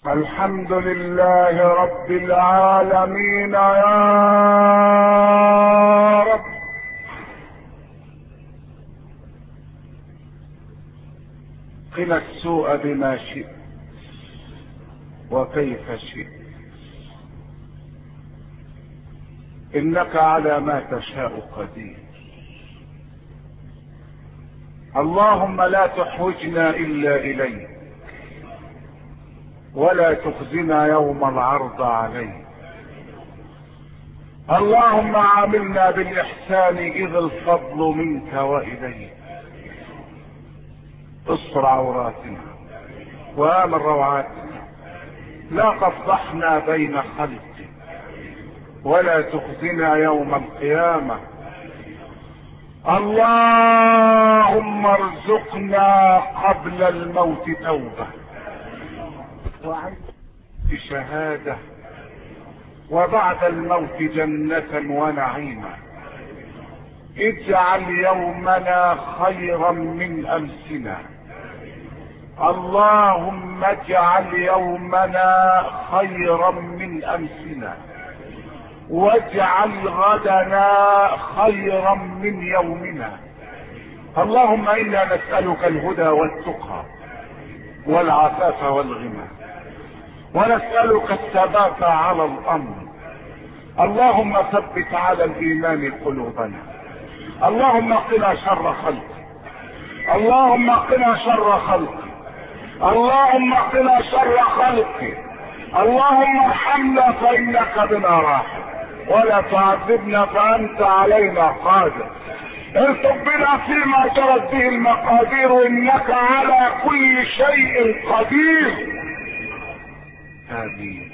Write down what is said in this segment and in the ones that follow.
الحمد لله رب العالمين يا رب. قنا السوء بما شئت وكيف شئت، انك على ما تشاء قدير. اللهم لا تحوجنا الا اليك، ولا تخزنا يوم العرض عليك. اللهم عاملنا بالاحسان اذ الفضل منك واليك. استر عوراتنا وامن روعاتنا، لا تفضحنا بين خلقك، ولا تخزنا يوم القيامة. اللهم ارزقنا قبل الموت توبة بشهادة، وبعد الموت جنة ونعيما. اجعل يومنا خيرا من امسنا. اللهم اجعل يومنا خيرا من امسنا، واجعل غدنا خيرا من يومنا. اللهم انا نسألك الهدى والتقى والعفاف والغنى، ونسألك الثبات على الامر. اللهم ثبت على الايمان قلوبنا. اللهم قنا شر خلقك. اللهم قنا شر خلقك. اللهم قنا شر خلقك. اللهم ارحمنا فانك بنا راحم، ولا تعذبنا فانت علينا قادر. ارتب بنا فيما جرت به المقادير، انك على كل شيء قدير. امين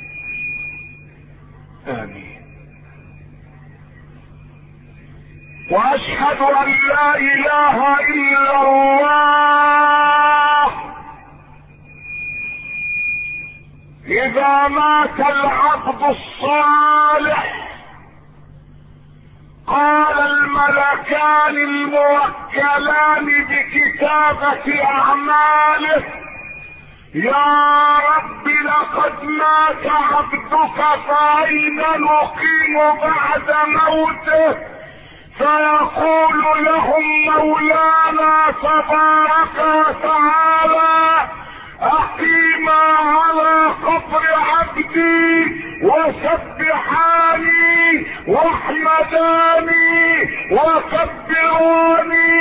امين. واشهد ان لا اله الا الله. اذا مات العبد الصالح قال الملكان الموكلان بكتابة اعماله: يا رب لقد مات عبدك، فأين نقيم بعد موته؟ فيقول لهم مولانا تبارك وتعالى: اقيما على قبر عبدي وسبحاني واحمداني وكبروني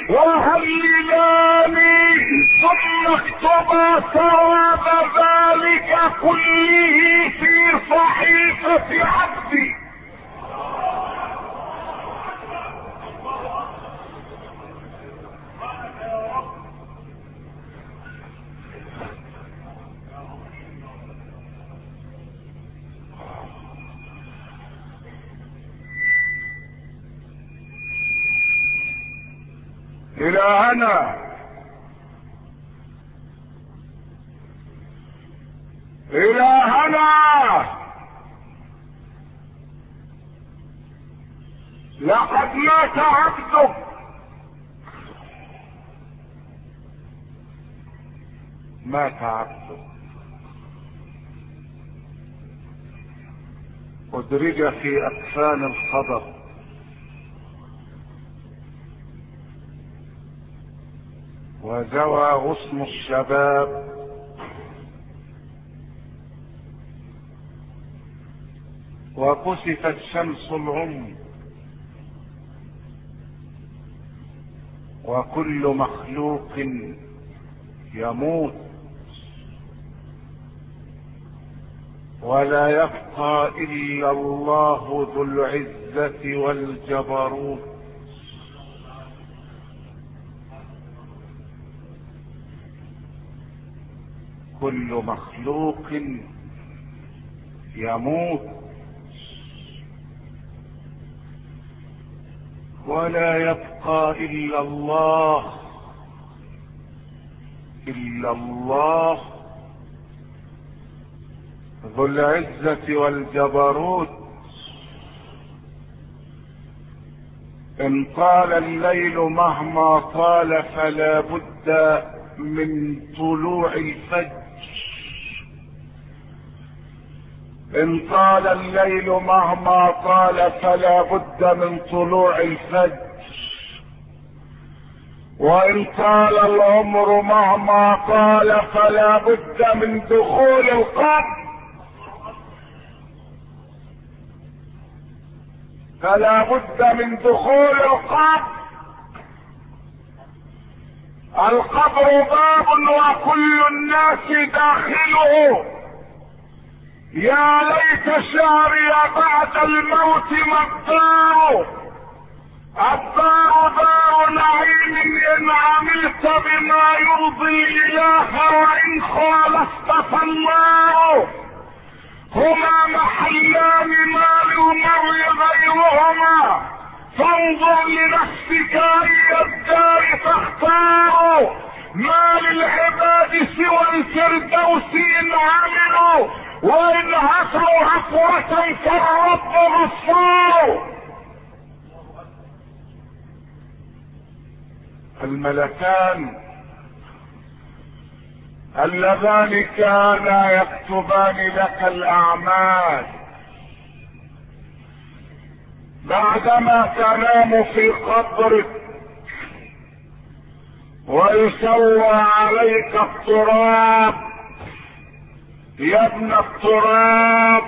وهللاني، ثم اكتبا ثواب ذلك كله في صحيفة عبدي. إلهنا إلهنا لقد مات عبدك، مات عبدك، أدرج في أكفان الخضر، وزوى غصن الشباب، وكسفت شمس العمر، وكل مخلوق يموت، ولا يبقى إلا الله ذو العزة والجبروت. كل مخلوق يموت، ولا يبقى إلا الله، إلا الله ذو العزة والجبروت. إن طال الليل مهما طال فلا بد من طلوع الفجر، ان طال الليل مهما طال فلا بد من طلوع الفجر، وان طال العمر مهما طال فلا بد من دخول القبر، فلا بد من دخول القبر. القبر باب وكل الناس داخله. يا ليت شعري بعد الموت ما الدار، الدار دار نعيم ان عملت بما يرضي الاله وان خالفت فالنار. هما محلان ما للمرء غيرهما، فانظر لنفسك اي الدار تختار. ما للعباد سوى الفردوس ان عملوا، وان هفوا هفوة فالرب غفار. الملكان اللذان كانا يكتبان لك الاعمال بعدما تنام في قبرك ويسوى عليك التراب. يا ابن التراب،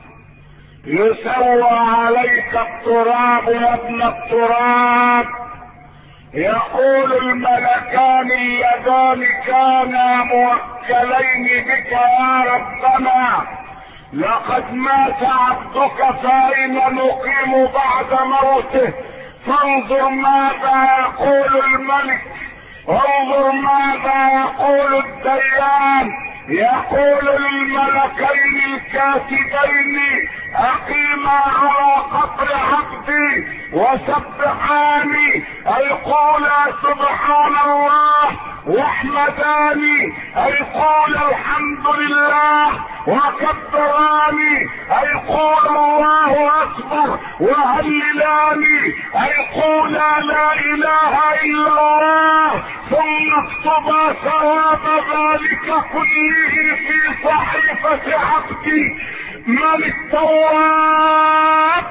يسوى عليك التراب يا ابن التراب. يقول الملكان اللذان كانا موكلين بك يا ربنا لقد مات عبدك فأين نقيم بعد موته؟ فانظر ماذا يقول الملك، انظر ماذا يقول الديان. يقول للملكين الكاتبين اقيما على قبر عبدي وسبحاني، اي قولا سبحان الله، واحمداني اي قول الحمد لله، وكبراني اي قول الله اكبر، وهللاني اي قول لا اله الا الله، ثم اكتبا ثواب ذلك كله في صحيفة عبدي. من التواب؟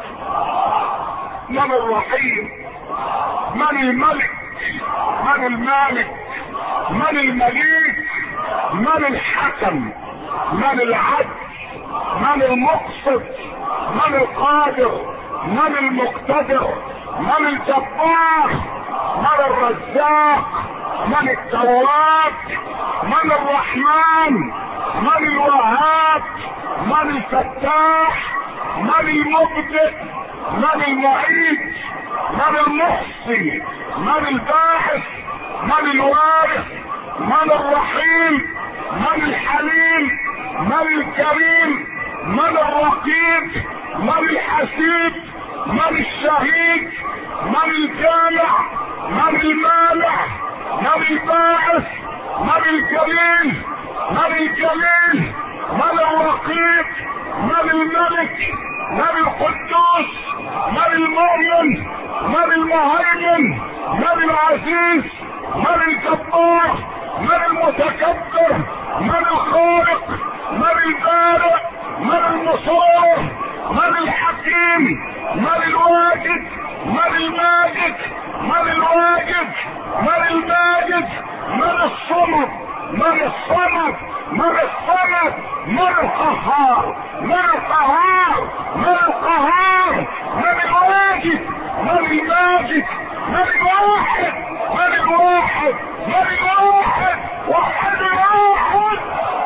من الرحيم؟ من الملك؟ من المالك؟ من المليك؟ من الحكم؟ من العدل؟ من المقسط؟ من القادر؟ من المقتدر؟ من الجبار؟ من الرزاق؟ من التواب؟ من الرحمن؟ من الوهاب؟ من الفتاح؟ من المبدئ؟ من المعيد؟ من المحصي؟ من الباعث؟ من الوارث؟ من الرحيم؟ من الحليم؟ من الكريم؟ من الرقيب؟ من الحسيب؟ من الشهيد؟ من الجامع؟ من المانع؟ من الباعث؟ من الجليل؟ من الجليل؟ من الرقيب؟ من الملك؟ من القدوس؟ من المؤمن؟ من المهيمن؟ من العزيز؟ من الجبار؟ من المتكبر؟ من الخالق؟ من البارئ؟ من المصور؟ من الحكيم؟ من الواجد؟ من الماجد؟ من الواجد؟ من الماجد؟ من الصمد؟ من الصمد؟ من الصمد؟ من القهار؟ من القهار؟ من القهار؟ من الواجد؟ من الماجد؟ من الواحد؟ من الواحد؟ من الواحد؟ وحد الواحد.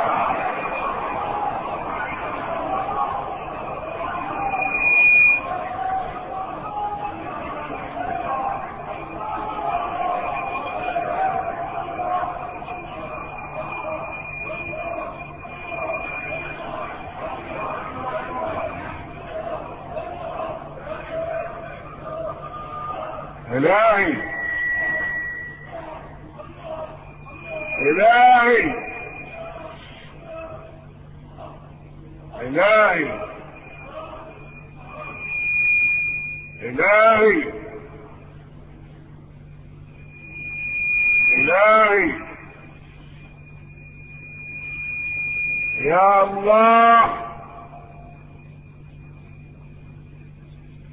إلهي إلهي إلهي إلهي إلهي يا الله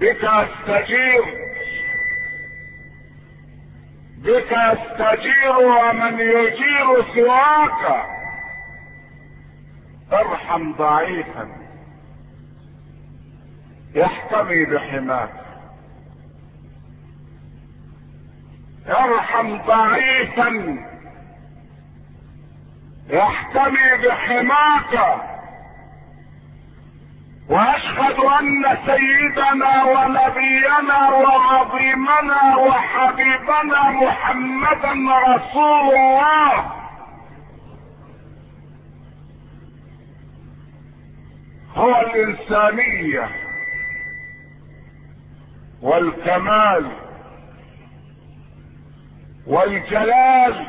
بك استجير، بك استجير ومن يجير سواك. ارحم ضعيفا يحتمي بحماك، ارحم ضعيفا يحتمي بحماك. واشهد ان سيدنا ونبينا وعظيمنا وحبيبنا محمدا رسول الله هو الانسانية والكمال والجلال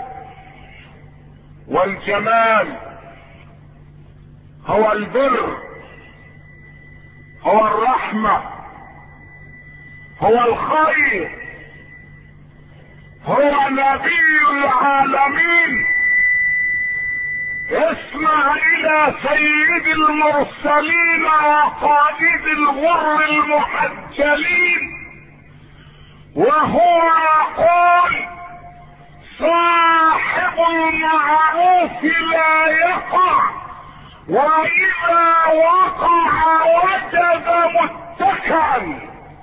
والجمال، هو البر، هو الرحمة، هو الخير، هو نبي العالمين. اسمع الى سيد المرسلين وقائد الغر المحجلين وهو يقول: صاحب المعروف لا يقع، واذا وقع وجد متكئا.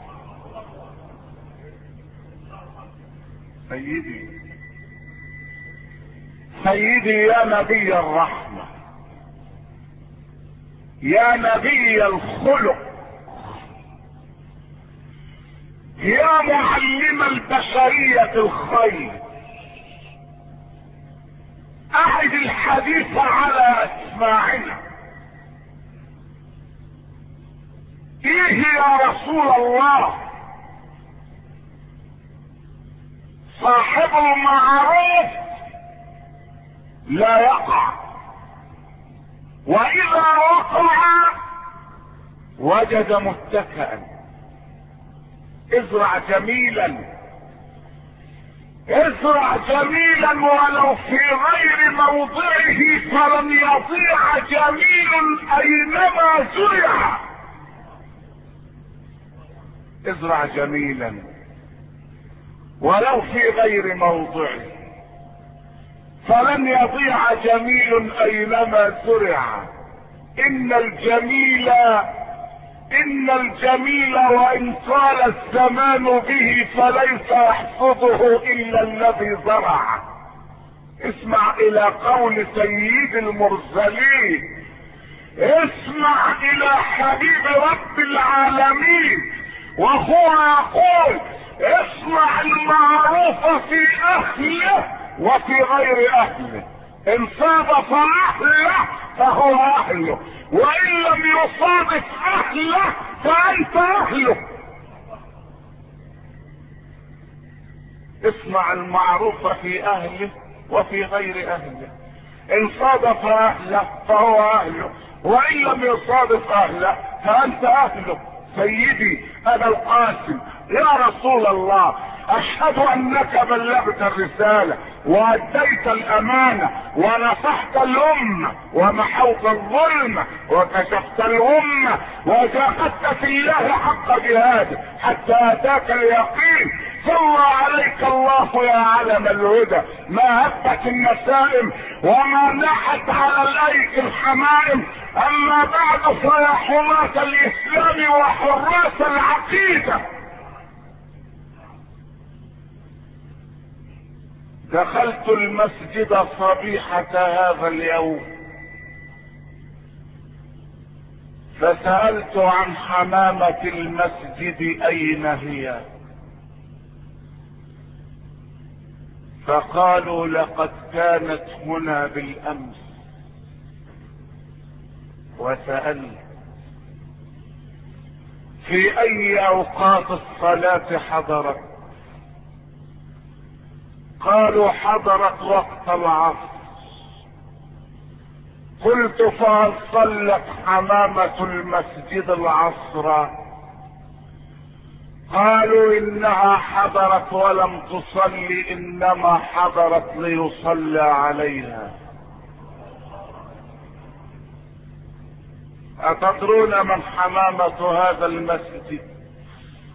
سيدي يا نبي الرحمة، يا نبي الخلق، يا معلم البشرية الخير، اعد الحديث على اسماعنا. ايه يا رسول الله؟ صاحب المعروف لا يقع، واذا وقع وجد متكئا. ازرع جميلا، ازرع جميلا ولو في غير موضعه فلن يضيع جميل اينما زرع. ازرع جميلا ولو في غير موضعه فلن يضيع جميل اينما زرع. ان الجميل وان طال الزمان به فليس يحصده الا الذي زرع. اسمع الى قول سيد المرسلين، اسمع الى حبيب رب العالمين وهو يقول: اصنع المعروف في اهله وفي غير اهله. ان صادف اهله فهو اهله، وان لم يصادف اهله فانت اهله. اصنع المعروف في اهله وفي غير اهله. ان صادف اهله فهو اهله، وان لم يصادف اهله فانت اهله. سيدي ابا القاسم يا رسول الله، اشهد انك بلغت الرسالة واديت الامانة ونصحت الامة ومحوت الظلم وكشفت الامة وجاهدت في الله حق جهاده حتى اتاك اليقين. صلى عليك الله يا علم الهدى، ما هبت النسائم وما نحت على الايك الحمائم. اما بعد فيا حماة الاسلام وحراس العقيدة، دخلت المسجد صبيحة هذا اليوم فسألت عن حمامة المسجد اين هي، فقالوا لقد كانت هنا بالامس. وسألت في اي اوقات الصلاة حضرت، قالوا حضرت وقت العصر. قلت فهل صلت حمامة المسجد العصر؟ قالوا انها حضرت ولم تصلي، انما حضرت ليصلى عليها. اتدرون من حمامة هذا المسجد؟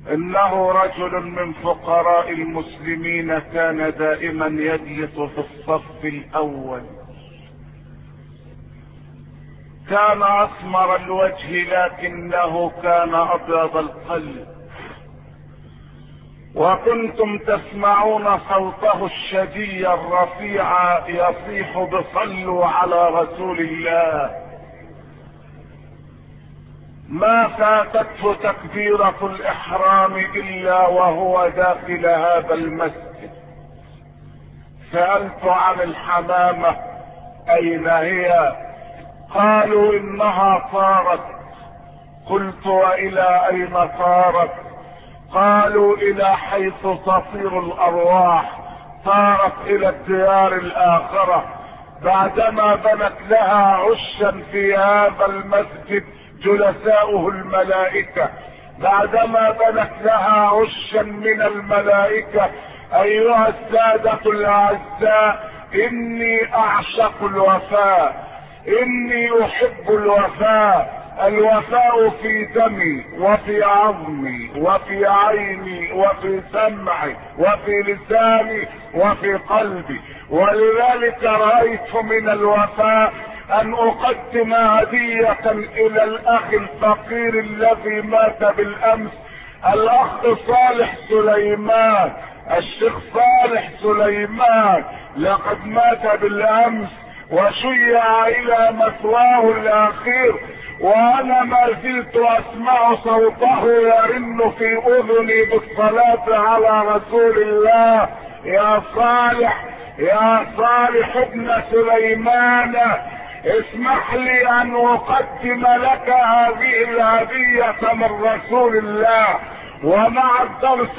انه رجل من فقراء المسلمين كان دائما يجلس في الصف الاول، كان اسمر الوجه لكنه كان ابيض القلب، وكنتم تسمعون صوته الشدي الرفيع يصيح بصلوا على رسول الله. ما فاتته تكبيرة الإحرام إلا وهو داخل هذا المسجد. سألت عن الحمامة أين هي؟ قالوا إنها طارت. قلت وإلى أين طارت؟ قالوا إلى حيث تطير الأرواح، طارت إلى الديار الآخرة. بعدما بنت لها عشا في هذا المسجد جلساؤه الملائكة، بعدما بنت لها عشا من الملائكة. أيها السادة الأعزاء، إني أعشق الوفاء، إني أحب الوفاء. الوفاء في دمي وفي عظمي وفي عيني وفي سمعي وفي لساني وفي قلبي. ولذلك رأيت من الوفاء ان اقدم هدية الى الاخ الفقير الذي مات بالامس، الاخ صالح سليمان، الشيخ صالح سليمان لقد مات بالامس وشيع الى مثواه الاخير، وانا ما زلت اسمع صوته يرن في اذني بالصلاة على رسول الله. يا صالح، يا صالح ابن سليمان، اسمح لي ان اقدم لك هذه الهدية من رسول الله. ومع الدرس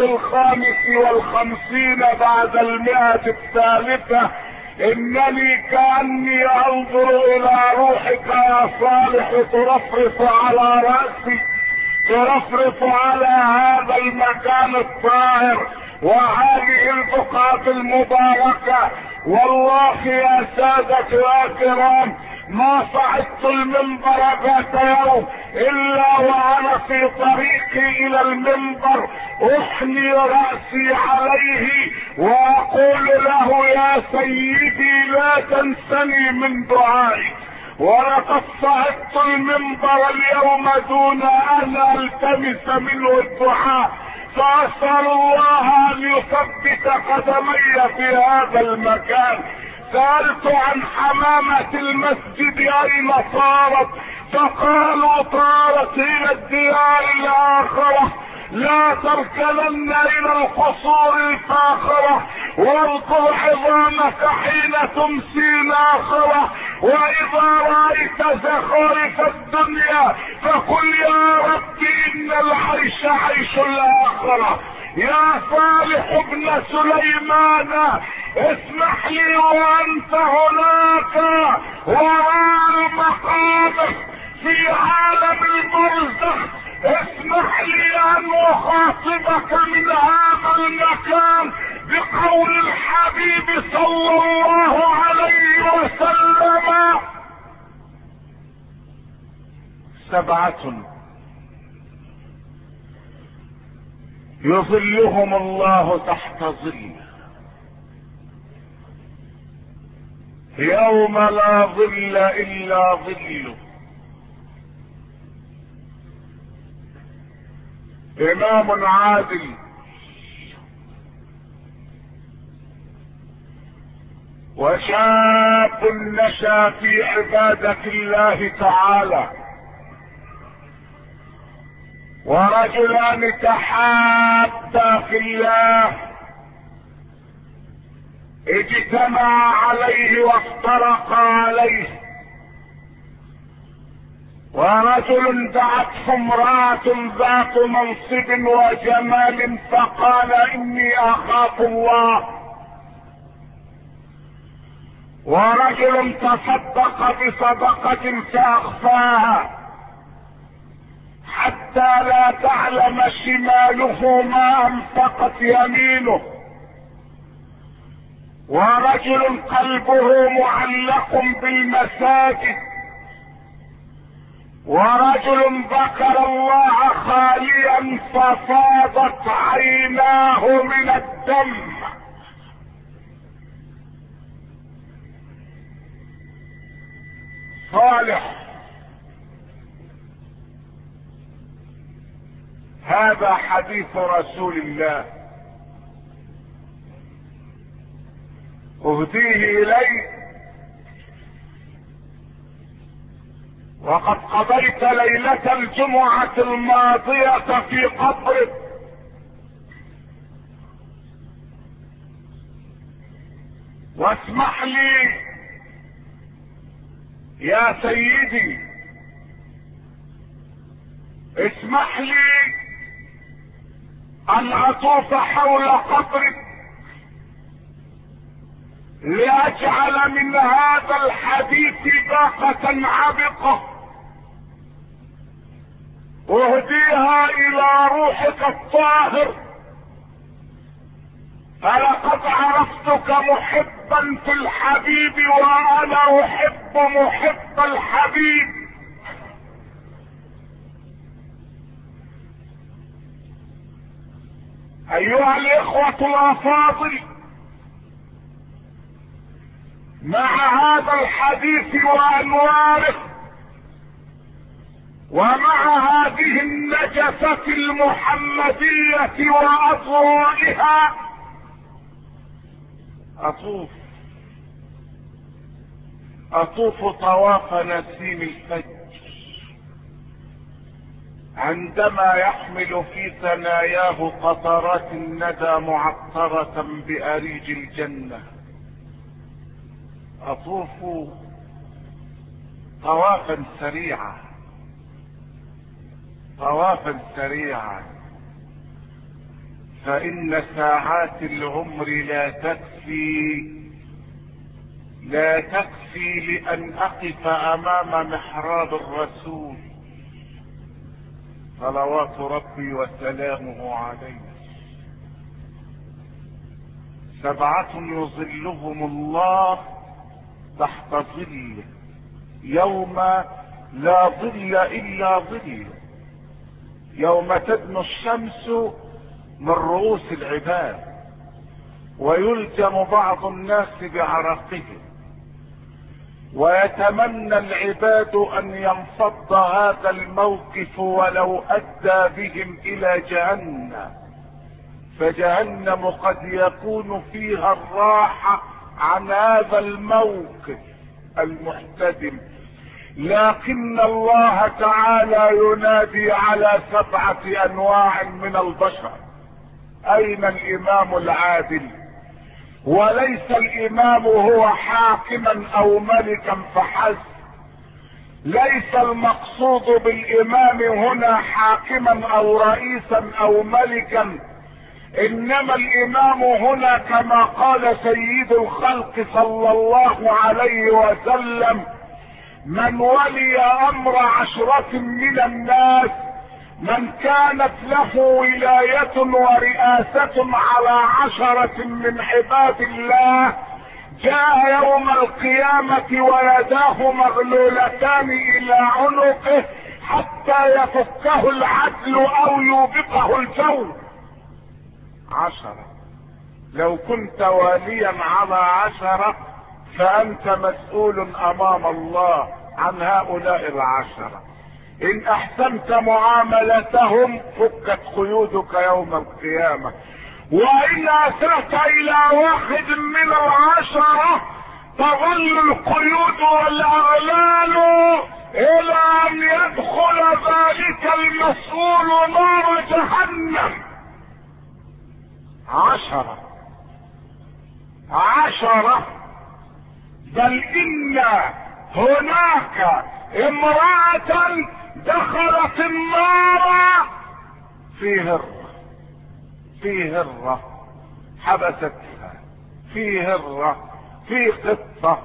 55 بعد 100 الثالثة، انني كأني انظر الى روحك يا صالح ترفرف على رأسي، ترفرف على هذا المكان الطاهر وهذه البقعة المباركة. والله يا سادة يا كرام، ما صعدت المنبر ذات يوم الا وانا في طريقي الى المنبر احني رأسي عليه واقول له يا سيدي لا تنسني من دعائك. ولقد صعدت المنبر اليوم دون ان التمس منه الدعاء، فاسأل الله ان يثبت قدمي في هذا المكان. سألت عن حمامة المسجد اين طارت، فقالوا طارت الى الديار الاخرة. لا تركنن الى القصور الفاخرة، واذكر عظامك حين تمسي ناخرة. واذا رأيت زخارف الدنيا فقل يا رب ان العيش عيش الاخرة. يا صالح ابن سليمان، اسمح لي وانت هناك وراء مقامك في عالم البرزخ، اسمح لي ان اخاطبك من هذا المكان بقول الحبيب صلى الله عليه وسلم: 7 يظلهم الله تحت ظله يوم لا ظل الا ظله. امام عادل وشاب نشا في عبادة الله تعالى، ورجلان تحابا في الله اجتمعا عليه وافترقا عليه. ورجل دعته امرأة ذات منصب وجمال فقال اني اخاف الله. ورجل تصدق بصدقة فاخفاها حتى لا تعلم شماله ما انفقت يمينه. ورجل قلبه معلق بالمساجد ورجل ذكر الله خاليا ففاضت عيناه من الدم. صالح هذا حديث رسول الله اهديه اليك، وقد قضيت ليلة الجمعة الماضية في قبرك، واسمح لي يا سيدي، اسمح لي ان اطوف حول قبرك لاجعل من هذا الحديث باقة عبقة اهديها الى روحك الطاهر. فلقد عرفتك محبا في الحبيب، وانا احب محب الحبيب. ايها الاخوة الافاضل، مع هذا الحديث وانواره، ومع هذه النجفة المحمدية واضوائها، اطوف طواف نسيم الفجر عندما يحمل في ثناياه قطرات الندى معطرة بأريج الجنة. اطوف طوافا سريعا، طوافا سريعا، فإن ساعات العمر لا تكفي لأن أقف أمام محراب الرسول صلوات ربي وسلامه عليه. 7 يظلهم الله تحت ظله يوم لا ظل إلا ظله، يوم تدنو الشمس من رؤوس العباد ويلجم بعض الناس بعرقهم، ويتمنى العباد ان ينفض هذا الموقف ولو ادى بهم الى جهنم، فجهنم قد يكون فيها الراحة عن هذا الموقف المحتدم. لكن الله تعالى ينادي على 7 انواع من البشر: اين الامام العادل؟ وليس الامام هو حاكما او ملكا فحسب، ليس المقصود بالامام هنا حاكما او رئيسا او ملكا، انما الامام هنا كما قال سيد الخلق صلى الله عليه وسلم: من ولي امر 10 من الناس، من كانت له ولاية ورئاسة على 10 من عباد الله، جاء يوم القيامة ويداه مغلولتان الى عنقه حتى يفكه العدل او يوبقه الجور. 10. لو كنت واليا على 10 فانت مسؤول امام الله عن هؤلاء 10. ان احسنت معاملتهم فكت قيودك يوم القيامة، وان اسأت الى 1 من 10 تظل القيود والاغلال الى ان يدخل ذلك المسؤول نار جهنم. 10 بل ان هناك امرأة دخلت النار في هرة حبستها، في هرة في قطة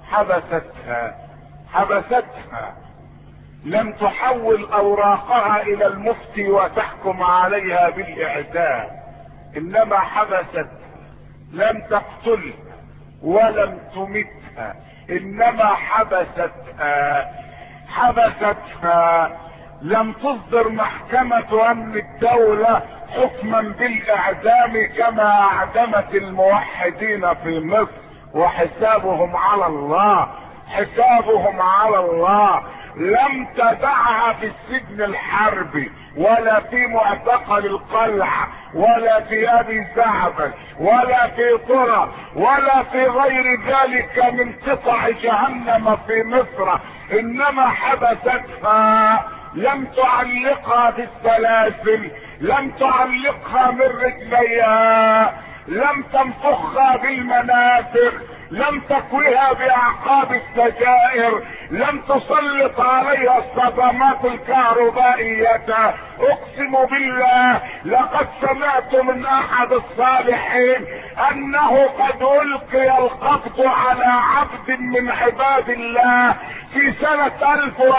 حبستها، لم تحول اوراقها الى المفتي وتحكم عليها بالاعدام، انما حبستها، لم تقتلها ولم تمتها، انما حبستها. حبستها. لم تصدر محكمة امن الدولة حكما بالاعدام كما اعدمت الموحدين في مصر، وحسابهم على الله، حسابهم على الله. لم تدعها في السجن الحربي ولا في معتقل القلعة ولا في ابي زعبل ولا في طرى ولا في غير ذلك من قطع جهنم في مصر، انما حبستها. لم تعلقها بالسلاسل، لم تعلقها من رجليها، لم تنفخها بالمنافخ، لم تكويها باعقاب السجائر، لم تسلط عليها الصدمات الكهربائية. اقسم بالله لقد سمعت من احد الصالحين انه قد القي القبض على عبد من عباد الله في سنة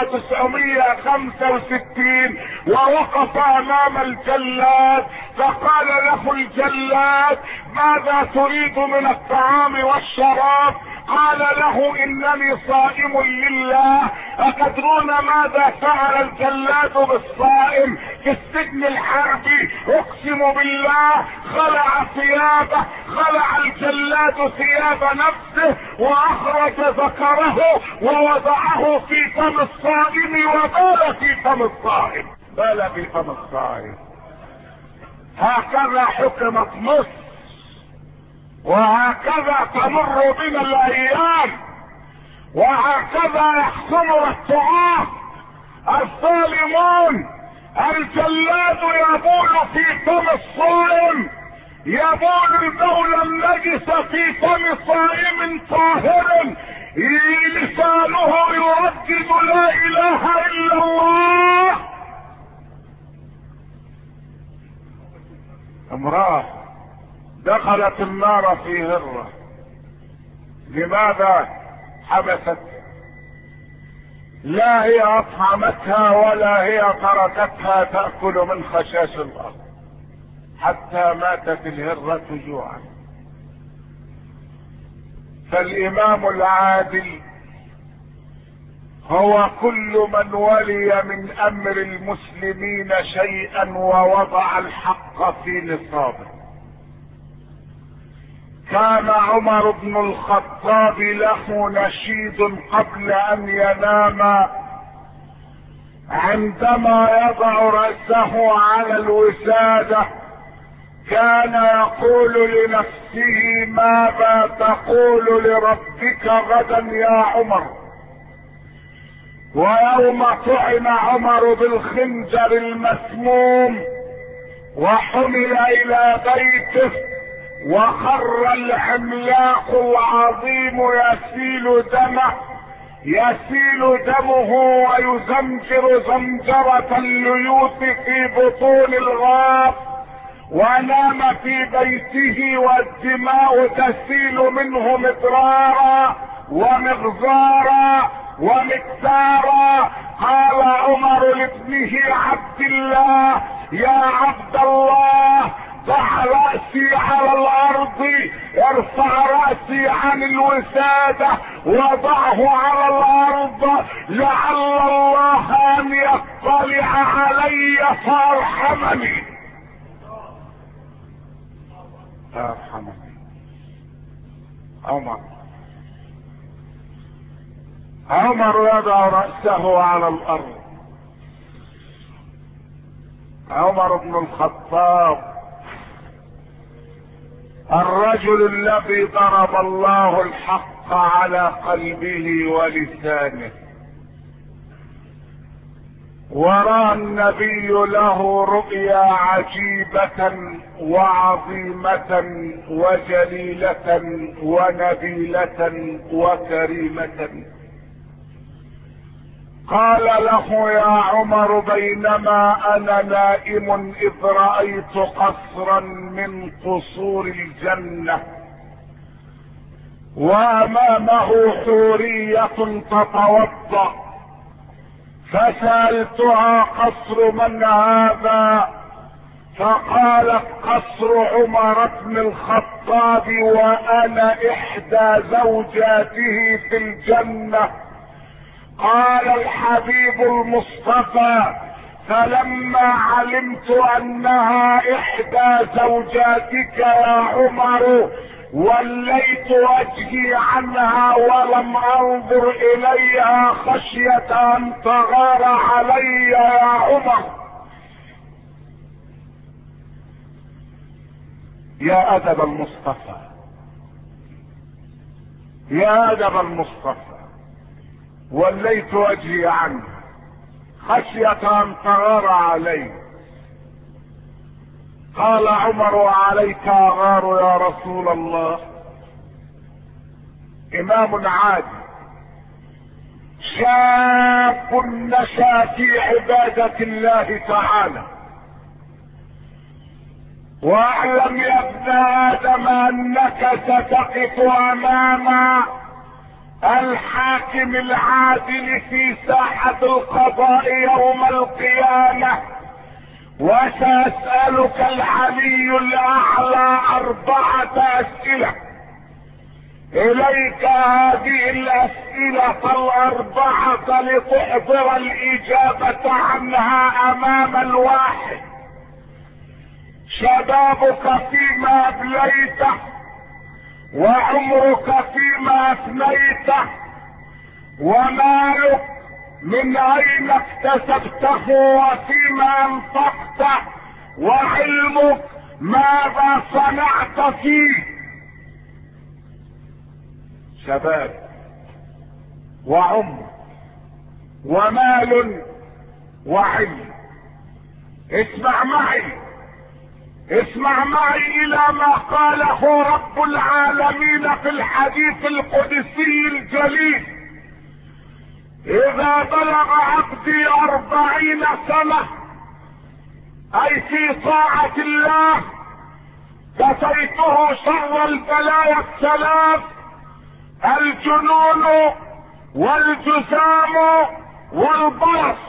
1965، ووقف امام الجلاد فقال له الجلاد: ماذا تريد من الطعام والشراب؟ قال له: انني صائم لله. اتدرون ماذا فعل الجلاد بالصائم في السجن الحربي؟ اقسم بالله خلع ثيابه، خلع الجلاد ثياب نفسه واخرج ذكره ووضعه في فم الصائم وبال في فم الصائم، بال في فم الصائم. هكذا حكمت مصر، وهكذا تمر بنا الايام، وهكذا يحكمنا الطغاة الظالمون. الجلاد يبول في فم الصائم، يبول البول النجس في فم صائم طاهر لسانه يردد لا اله الا الله. امرأة دخلت النار في هرة، لماذا حبست؟ لا هي اطعمتها ولا هي تركتها تأكل من خشاش الارض حتى ماتت الهرة جوعا. فالامام العادل هو كل من ولي من امر المسلمين شيئا ووضع الحق في نصابه. كان عمر بن الخطاب له نشيد قبل ان ينام، عندما يضع رأسه على الوسادة كان يقول لنفسه: ماذا تقول لربك غدا يا عمر؟ ويوم طعن عمر بالخنجر المسموم وحمل الى بيته وخر العملاق العظيم يسيل دمه ويزمجر زمجرة الليوث في بطون الغاب، ونام في بيته والدماء تسيل منه مدرارا ومغزارا ومكسارا. قال عمر لابنه عبد الله: يا عبد الله، ضع رأسي على الارض، ارفع رأسي عن الوسادة وضعه على الارض، لعل الله ان يطلع علي فارحمني. عمر يضع رأسه على الارض. عمر بن الخطاب الرجل الذي ضرب الله الحق على قلبه ولسانه، ورأى النبي له رؤيا عجيبة وعظيمة وجليلة ونبيلة وكريمة. قال له: يا عمر، بينما انا نائم اذ رأيت قصرا من قصور الجنة وامامه حورية تتوضأ، فسألتها: قصر من هذا؟ فقالت: قصر عمر بن الخطاب، وانا احدى زوجاته في الجنة. قال الحبيب المصطفى: فلما علمت انها احدى زوجاتك يا عمر وليت وجهي عنها ولم انظر اليها خشية ان تغار علي يا عمر. يا ادب المصطفى، يا ادب المصطفى، وليت وجهي عنه خشية ان تغار علي. قال عمر: وعليك اغار يا رسول الله؟ امام عادل شاب نشا في عبادة الله تعالى. واعلم يا ابن ادم انك ستقف امام الحاكم العادل في ساحة القضاء يوم القيامة، وسأسألك العلي الاعلى 4 اسئلة. اليك هذه الاسئلة 4 لتحضر الاجابة عنها امام الواحد. شبابك فيما ابليته، وعمرك فيما افنيته، ومالك من اين اكتسبته وفيما انفقته، وعلمك ماذا صنعت فيه. شباب وعمر ومال وعلم. اسمع معي، اسمع معي الى ما قاله رب العالمين في الحديث القدسي الجليل: اذا بلغ عبدي 40 سنة اي في طاعة الله كفيته شر البلايا الثلاث: الجنون والجذام والبرص.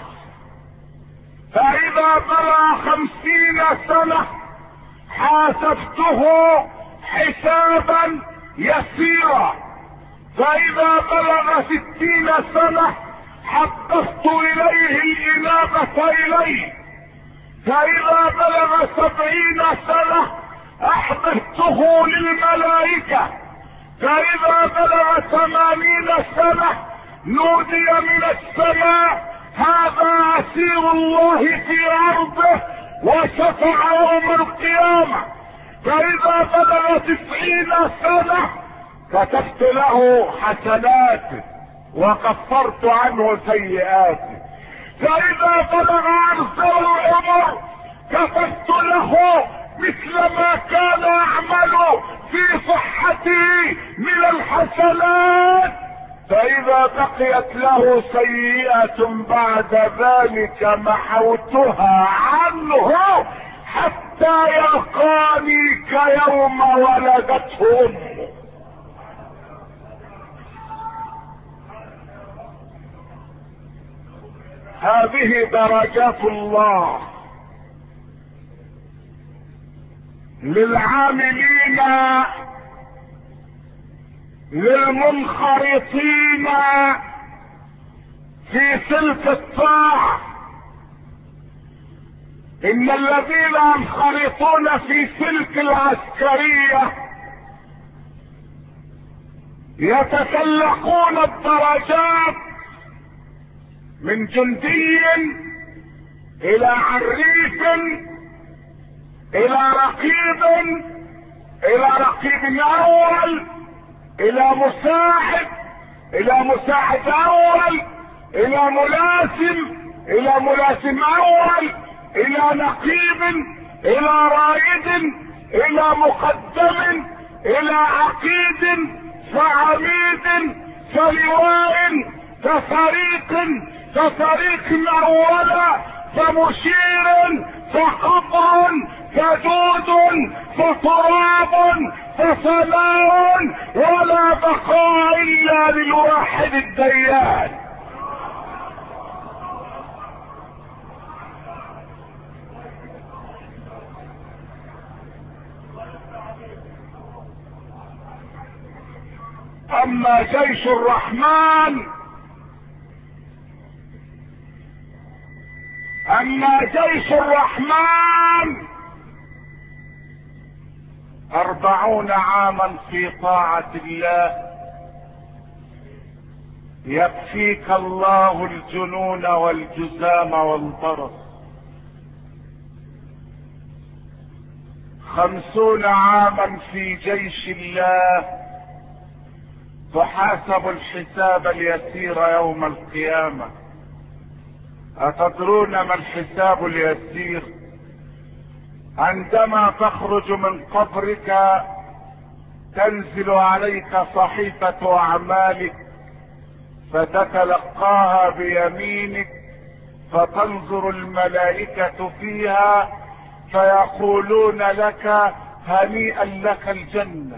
فاذا بلغ 50 سنة حاسبته حسابا يسيرا. فاذا بلغ 60 سنة حببت اليه الانابة اليه. فاذا بلغ 70 سنة احببته للملائكة. فاذا بلغ 80 سنة نودي من السماء: هذا اسير الله في ارضه وشفع يوم القيامة. فاذا بلغ 90 سنة كتبت له حسناته وكفرت عنه سيئاته. فاذا بلغ ارسل العمر كتبت له مثل ما كان يعمل في صحته من الحسنات. فاذا بقيت له سيئة بعد ذلك محوتها عنه حتى يلقاني كيوم ولدته امه. هذه درجات الله للعاملين للمنخرطين في سلك الطاعة. ان الذين ينخرطون في سلك العسكرية يتسلقون الدرجات من جندي الى عريف الى رقيب اول الى مساعد اول الى ملازم اول الى نقيب الى رائد الى مقدم الى عقيد فعميد فلواء كفريق اولا فمشير فقطع فجود فتراب فسماء ولا بقاء الا للواحد الديان. اما جيش الرحمن اما جيش الرحمن 40 عاما في طاعة الله يكفيك الله الجنون والجزام والبرص. 50 عاما في جيش الله تحاسب الحساب اليسير يوم القيامة. أتدرون ما الحساب اليسير؟ عندما تخرج من قبرك تنزل عليك صحيفة أعمالك فتتلقاها بيمينك، فتنظر الملائكة فيها فيقولون لك هنيئا لك الجنة.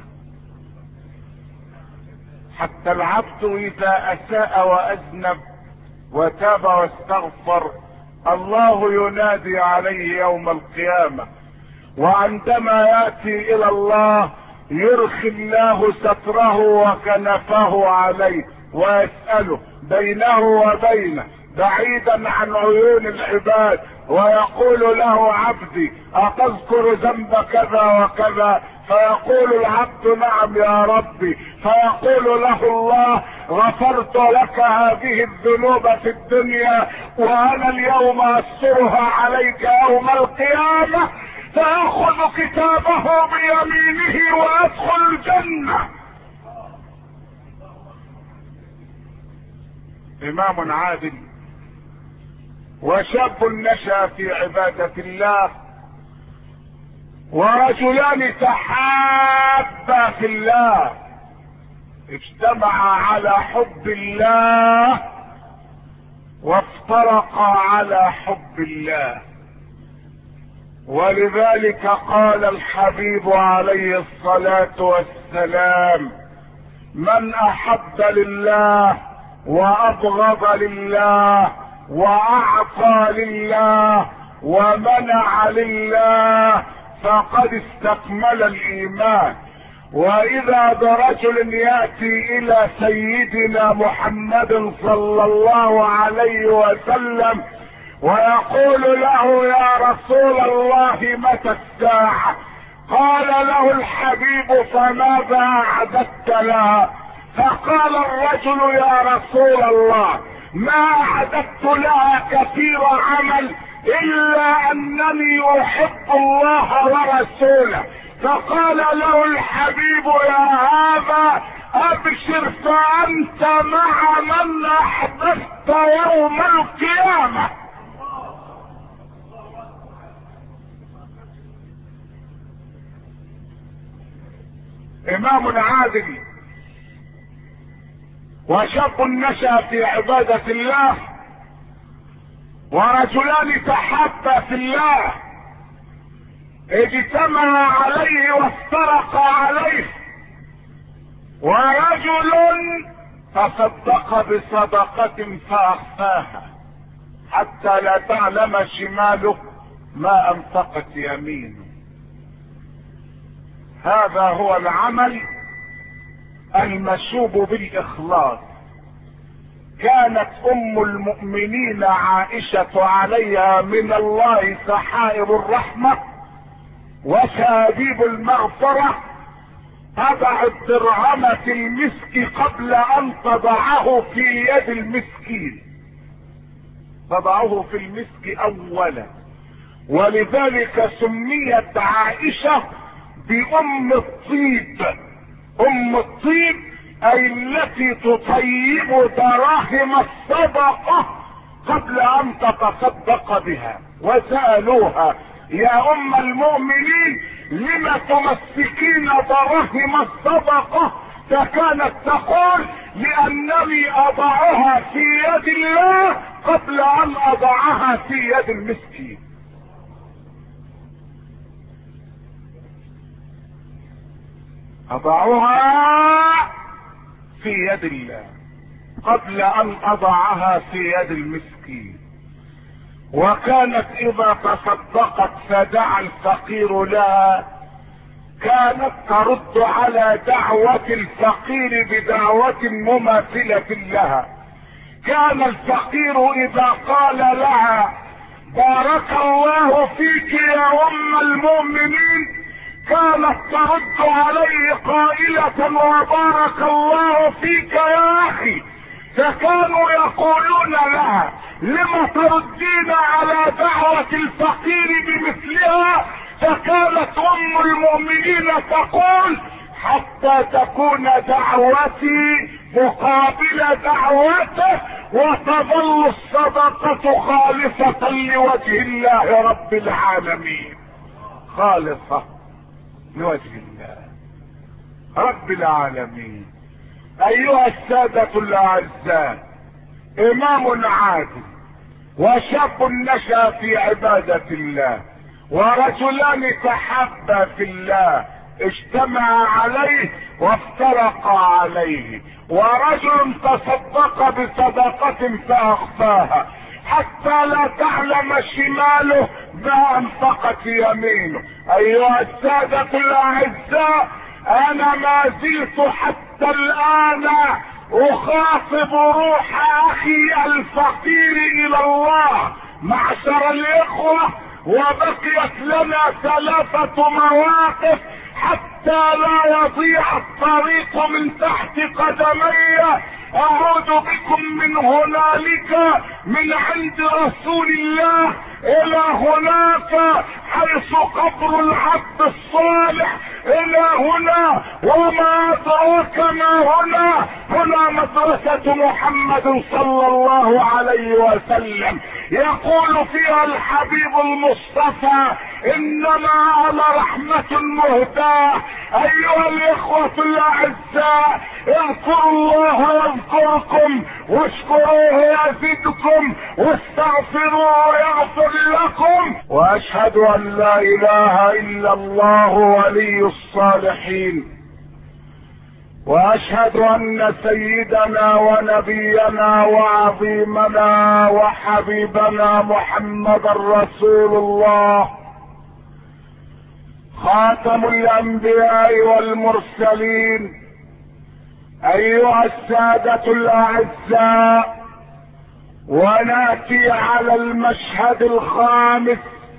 حتى العبد إذا أساء وأذنب وتاب واستغفر الله ينادي عليه يوم القيامة، وعندما يأتي إلى الله يرخي الله ستره وكنفه عليه ويسأله بينه وبينه بعيدا عن عيون العباد، ويقول له عبدي أتذكر ذنب كذا وكذا؟ فيقول العبد نعم يا ربي، فيقول له الله غفرت لك هذه الذنوب في الدنيا وانا اليوم استرها عليك يوم القيامة، فيأخذ كتابه بيمينه ويدخل الجنة. امام عادل وشاب نشأ في عبادة الله، ورجلان تحابا في الله اجتمعا على حب الله وافترقا على حب الله. ولذلك قال الحبيب عليه الصلاة والسلام من احب لله وابغض لله واعطى لله ومنع لله فقد استكمل الايمان. واذا برجل ياتي الى سيدنا محمد صلى الله عليه وسلم ويقول له يا رسول الله متى الساعة؟ قال له الحبيب فماذا اعددت لها؟ فقال الرجل يا رسول الله ما اعددت لها كثير عمل الا انني احب الله ورسوله. فقال له الحبيب يا هذا ابشر فانت مع من احببت يوم القيامة. امام عادل وشاب نشأ في عبادة الله، ورجلان تحابا في الله اجتمعا عليه وافترقا عليه. ورجل تصدق بصدقة فأخفاها حتى لا تعلم شماله ما أنفقت يمينه. هذا هو العمل المشوب بالإخلاص. كانت أم المؤمنين عائشة عليها من الله سحائب الرحمة وشهاديب المغفرة تضع الدرهم في المسك قبل أن تضعه في يد المسكين، تضعه في المسك أولا. ولذلك سميت عائشة بأم الطيب. أم الطيب أي التي تطيب دراهم الصدقة قبل أن تتصدق بها. وسألوها يا أم المؤمنين لم تمسكين دراهم الصدقة؟ فكانت تقول لأنني أضعها في يد الله قبل أن أضعها في يد المسكين. أضعها في يد الله قبل أن أضعها في يد المسكين. وكانت إذا تصدقت فدعا الفقير لها كانت ترد على دعوة الفقير بدعوة مماثلة لها. كان الفقير إذا قال لها بارك الله فيك يا ام المؤمنين كانت ترد عليه قائلة وبارك الله فيك يا اخي، فكانوا يقولون لها لم تردين على دعوة الفقير بمثلها؟ فكانت ام المؤمنين تقول حتى تكون دعوتي مقابل دعوته وتظل الصدقة خالصة لوجه الله رب العالمين، خالصة لوجه الله رب العالمين. ايها السادة الاعزاء، امام عادل وشاب نشأ في عبادة الله ورجلان تحبا في الله اجتمع عليه وافترقا عليه، ورجل تصدق بصدقة فاخفاها حتى لا تعلم شماله ما انفقت يمينه. ايها السادة الاعزاء، انا ما زلت حتى الان اخاطب روح اخي الفقير الى الله معشر الاخوة، وبقيت لنا 3 مواقف حتى لا يضيع الطريق من تحت قدمي. اعود بكم من هنالك من عند رسول الله الى هناك حيث قبر العبد الصالح الى هنا، وما ادراك ما هنا، هنا مدرسة محمد صلى الله عليه وسلم. يقول فيها الحبيب المصطفى انما انا رحمة مهداة. ايها الاخوة الاعزاء، اذكروا الله يذكركم واشكروه يزدكم واستغفروه يغفر لكم. واشهد ان لا اله الا الله ولي الصالحين، واشهد ان سيدنا ونبينا وعظيمنا وحبيبنا محمد رسول الله خاتم الانبياء والمرسلين. ايها السادة الاعزاء، وناتي على المشهد الخامس.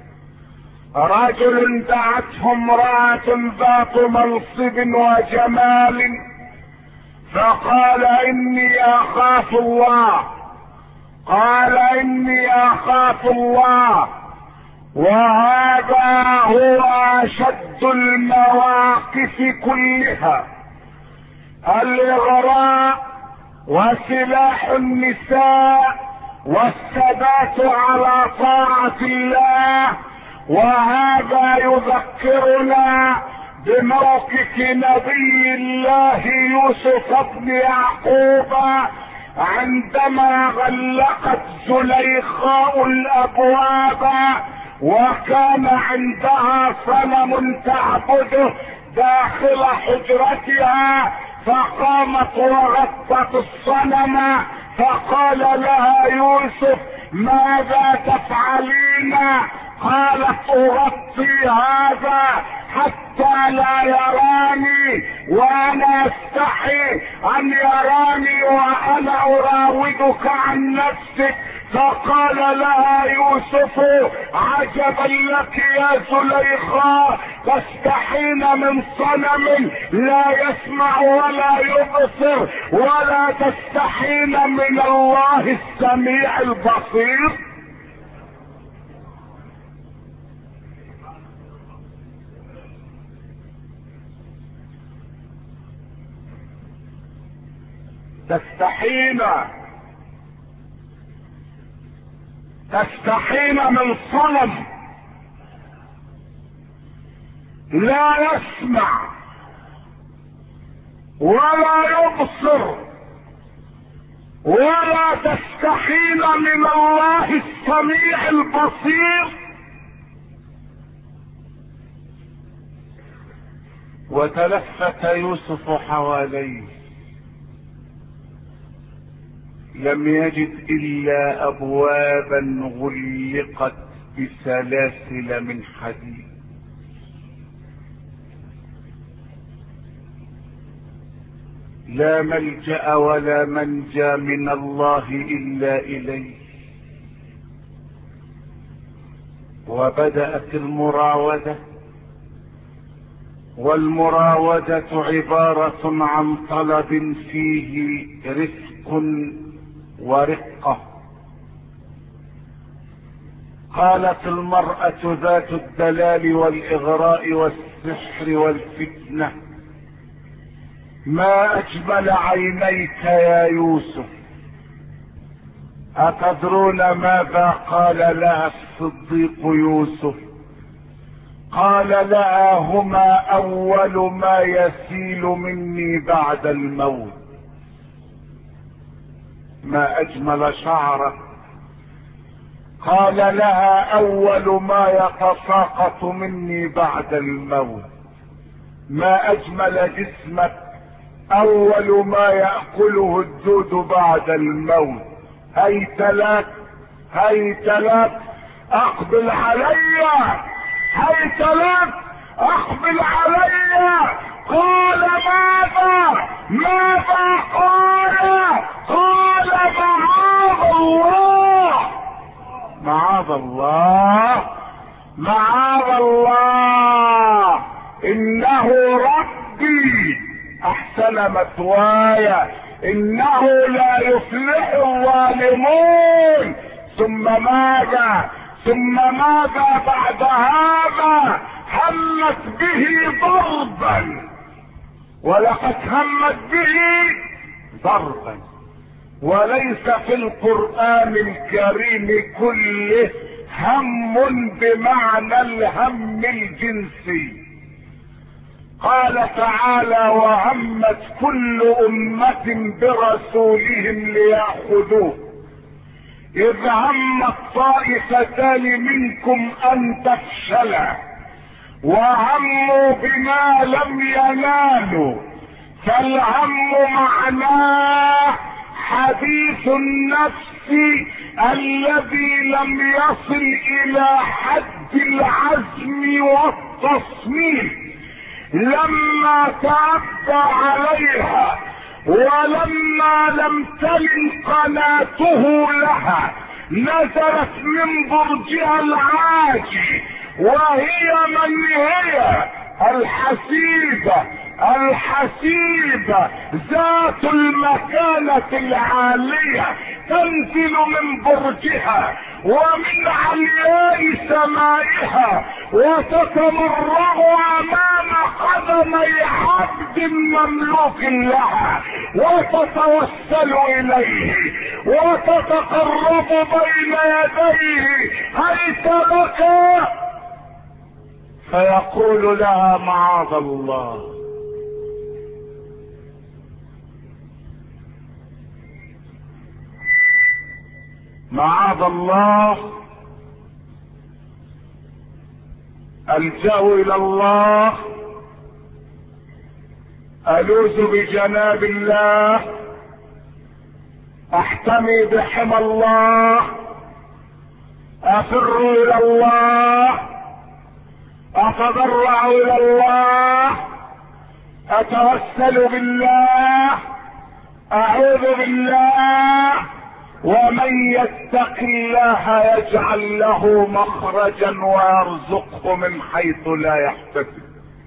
رجل دعته امرأة ذات منصب وجمال فقال اني اخاف الله، قال اني اخاف الله. وهذا هو اشد المواقف كلها، الاغراء وسلاح النساء والثبات على طاعة الله. وهذا يذكرنا بموقف نبي الله يوسف بن يعقوب عندما غلقت زليخاء الابواب وكان عندها صنم تعبده داخل حجرتها، فقامت وغطت الصنم فقال لها يوسف ماذا تفعلين؟ قالت اغطي هذا حتى لا يراني وانا استحي ان يراني وانا اراودك عن نفسك. فقال لها يوسف عجبا لك يا زليخا، تستحين من صنم لا يسمع ولا يبصر ولا تستحين من الله السميع البصير. تستحين من صنم لا يسمع ولا يبصر، ولا تستحين من الله السميع البصير. وتلفت يوسف حواليه لم يجد الا ابوابا غلقت بسلاسل من حديد. لا ملجأ ولا منجى من الله الا اليه. وبدأت المراودة. والمراودة عبارة عن طلب فيه رفق ورقة. قالت المرأة ذات الدلال والإغراء والسحر والفتنة: ما أجمل عينيك يا يوسف. أتدرون ماذا قال لها الصديق يوسف؟ قال لها: هما أول ما يسيل مني بعد الموت. ما أجمل شعرك. قال لها: أول ما يتساقط مني بعد الموت. ما أجمل جسمك. أول ما يأكله الدود بعد الموت. هيت لك هيت لك أقبل علي، هيت لك أقبل علي. قال: ماذا قال؟ قال: معاذ الله، معاذ الله، معاذ الله، إنه ربي أحسن مثواي، إنه لا يفلح الظالمون. ثم ماذا بعد هذا؟ همت به ضربا، ولقد همت به ضربا. وليس في القرآن الكريم كله هم بمعنى الهم الجنسي. قال تعالى: وهمت كل أمة برسولهم ليأخذوه إذ همت طائفتان منكم أن تفشلا وهموا بما لم ينالوا. فالهم معناه حديث النفس الذي لم يصل إلى حد العزم والتصميم، لما تعدى عليها ولما لم تلن قناته لها نزلت من برجها العاجي، وهي من هي؟ الحسيبة ذات المكانة العالية، تنزل من برجها ومن علياء سمائها وتتمرغ امام قدمي عبد مملوك لها وتتوسل اليه وتتقرب بين يديه: هيت لك. فيقول لها: معاذ الله. معاذ الله، ألجأ إلى الله، ألوذ بجناب الله، أحتمي بحمى الله، أفر إلى الله، أتضرع إلى الله، أتوسل بالله، أعوذ بالله. ومن يتق الله يجعل له مخرجا ويرزقه من حيث لا يحتسب.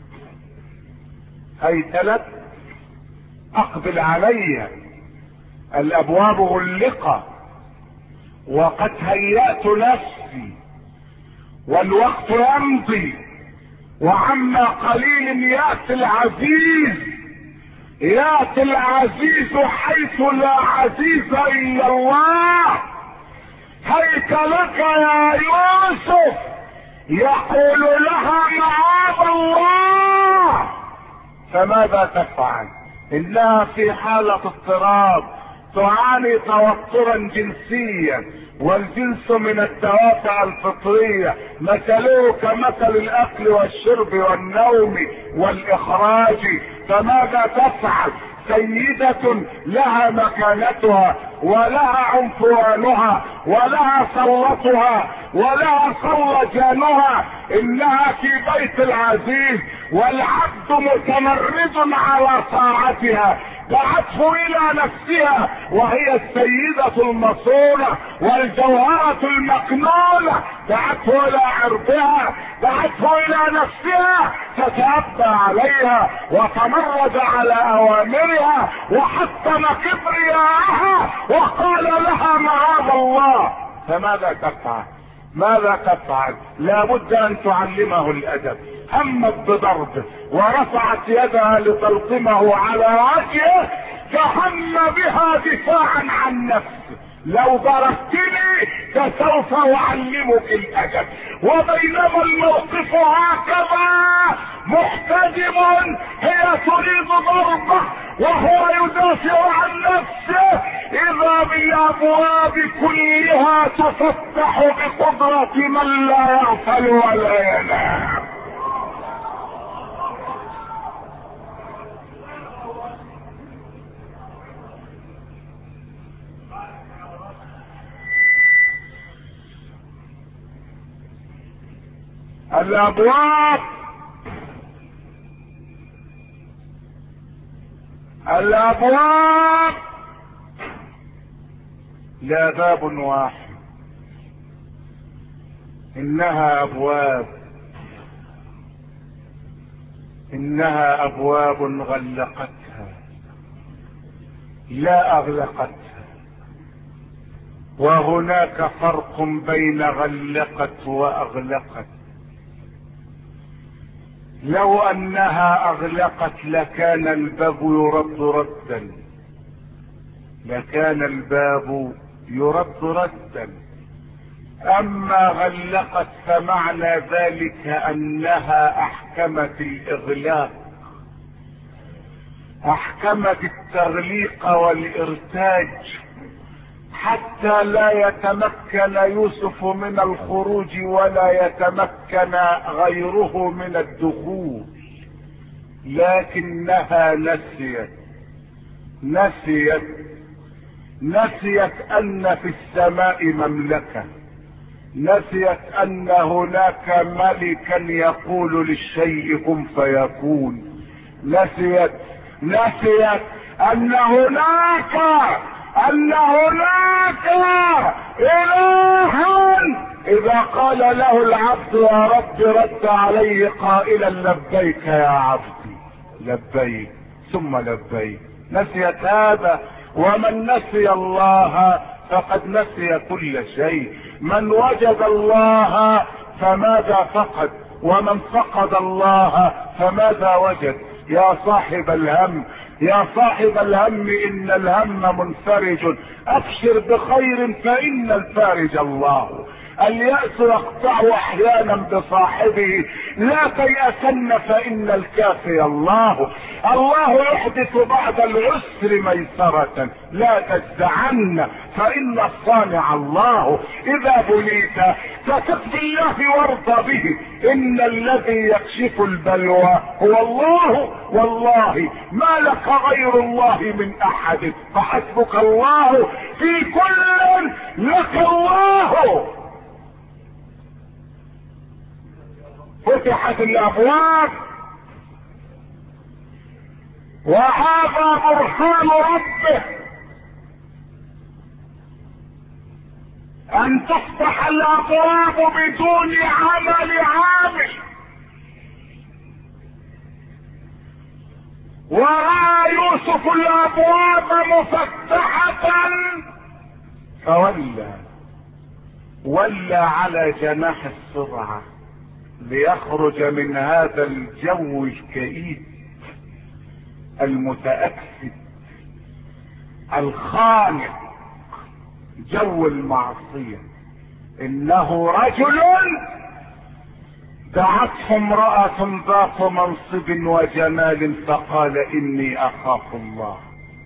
هيت لك أقبل علي، الأبواب غلقت وقد هيأت نفسي والوقت يمضي، وعما قليل يأتي العزيز، يأتي العزيز حيث لا عزيز إلا الله. هيت لك يا يوسف. يقول لها: معاذ الله. فماذا تفعل؟ إنها في حالة اضطراب، تعاني توترا جنسيا، والجنس من الدوافع الفطرية، مثله كمثل الأكل والشرب والنوم والإخراج. فماذا تفعل؟ سيدة لها مكانتها ولها عنفوانها ولها صلتها ولها صلجانها. انها في بيت العزيز والعبد متمرد على طاعتها. دعته الى نفسها وهي السيدة المصونة والجوهرة المكنونة، دعته الى عرضها، دعته الى نفسها، فتأبى عليها وتمرد على اوامرها وحطم كبرياءها وقال لها معاذ الله. فماذا تفعل؟ ماذا تفعل؟ لابد ان تعلمه الادب. همت بضربه ورفعت يدها لتلطمه على وجهه، فهم بها دفاعا عن نفسه. لو ضربتني فسوف اعلمك الادب. وبينما الموقف هكذا محتدم، هي تريد ضربه وهو يدافع عن نفسه، اذا بالابواب كلها تفتح بقدرة من لا يغفل ولا ينام. الابواب لا باب واحد، انها ابواب غلقتها لا اغلقتها. وهناك فرق بين غلقت واغلقت. لو انها اغلقت لكان الباب يرد ردا، اما غلقت فمعنى ذلك انها احكمت الاغلاق، احكمت التغليق والارتاج حتى لا يتمكن يوسف من الخروج ولا يتمكن غيره من الدخول. لكنها نسيت ان في السماء مملكة، نسيت ان هناك ملكا يقول للشيء كن فيكون، نسيت ان هناك إلها إذا قال له العبد يا رب رد عليه قائلا لبيك يا عبدي، لبيك ثم لبيك. نسيت هذا، ومن نسي الله فقد نسي كل شيء. من وجد الله فماذا فقد، ومن فقد الله فماذا وجد. يا صاحب الهم ان الهم منفرج، ابشر بخير فان الفارج الله. اليأس يقطع احيانا بصاحبه، لا تيأسن فان الكافي الله. الله يحدث بعد العسر ميسرة، لا تجزعن فان الصانع الله. اذا بليت فثق بالله وارض به، ان الذي يكشف البلوى هو الله، والله ما لك غير الله من احد، فحسبك الله في كل لك الله. فتحت الابواب، وهذا برهان ربه ان تفتح الابواب بدون عمل عامل. ورأى يوسف الابواب مفتحة فولى على جناح السرعة ليخرج من هذا الجو الكئيب المتأكد الخانق، جو المعصية. انه رجل دعته امرأة ذات منصب وجمال فقال اني اخاف الله.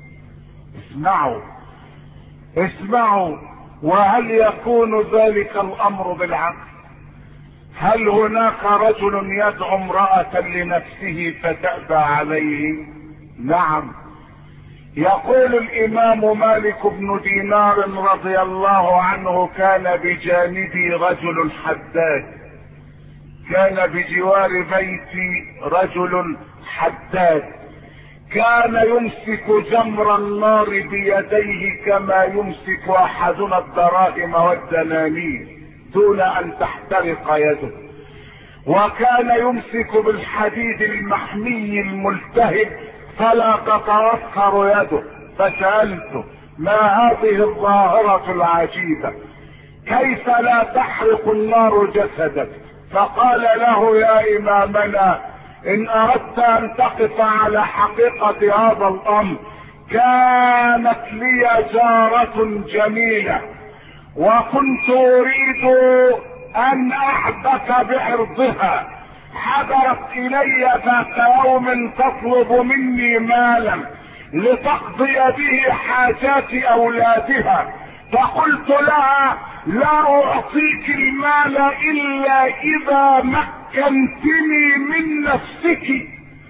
اسمعوا، وهل يكون ذلك الامر بالعكس؟ هل هناك رجل يدعو امرأة لنفسه فتأبى عليه؟ نعم. يقول الامام مالك بن دينار رضي الله عنه كان بجانبي رجل حداد، كان بجوار بيتي رجل حداد، كان يمسك جمر النار بيديه كما يمسك احدنا الدراهم والدنانير دون ان تحترق يده، وكان يمسك بالحديد المحمي الملتهب فلا تتوخر يده. فسألته: ما هذه الظاهرة العجيبة؟ كيف لا تحرق النار جسدك؟ فقال له: يا إمامنا، إن أردت أن تقف على حقيقة هذا الأمر، كانت لي جارة جميلة وكنت أريد أن أحبك بعرضها، حضرت إلي ذات يوم تطلب مني مالا لتقضي به حاجات أولادها، فقلت لها: لا أعطيك المال إلا إذا مكنتني من نفسك.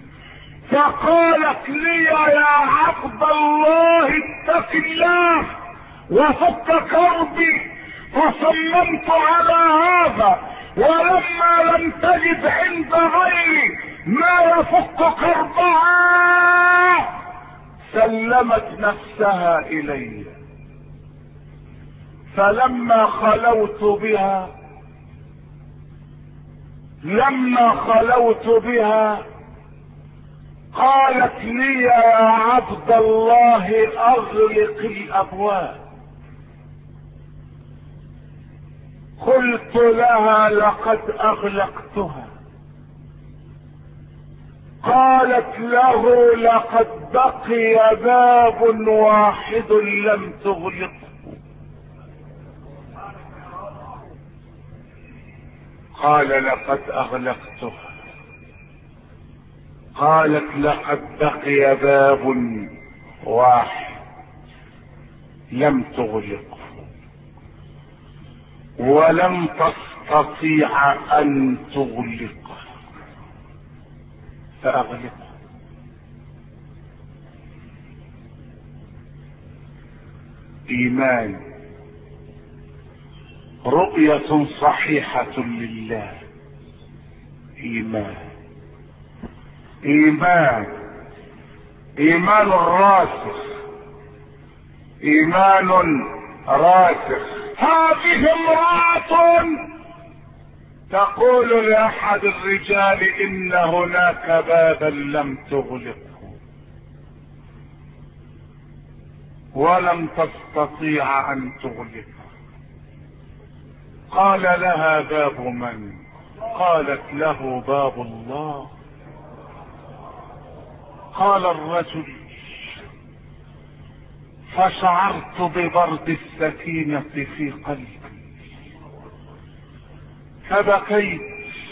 فقالت لي: يا عبد الله اتق الله وفك كربي. فصممت على هذا، ولما لم تجد عند غيري ما يفك كربها سلمت نفسها إلي. فلما خلوت بها قالت لي: يا عبد الله اغلق الابواب. قلت لها: لقد اغلقتها. قالت له: لقد بقي باب واحد لم تغلقه. قال: لقد اغلقتها. قالت: لقد بقي باب واحد لم تغلقه ولم تستطيع ان تغلقه فاغلقه. ايمان، رؤية صحيحة لله. ايمان راسخ. هذه امرأة تقول لاحد الرجال: ان هناك بابا لم تغلقه ولم تستطيع ان تغلقه. قال لها: باب من؟ قالت له: باب الله. قال الرجل: فشعرت ببرد السكينة في قلبي فبكيت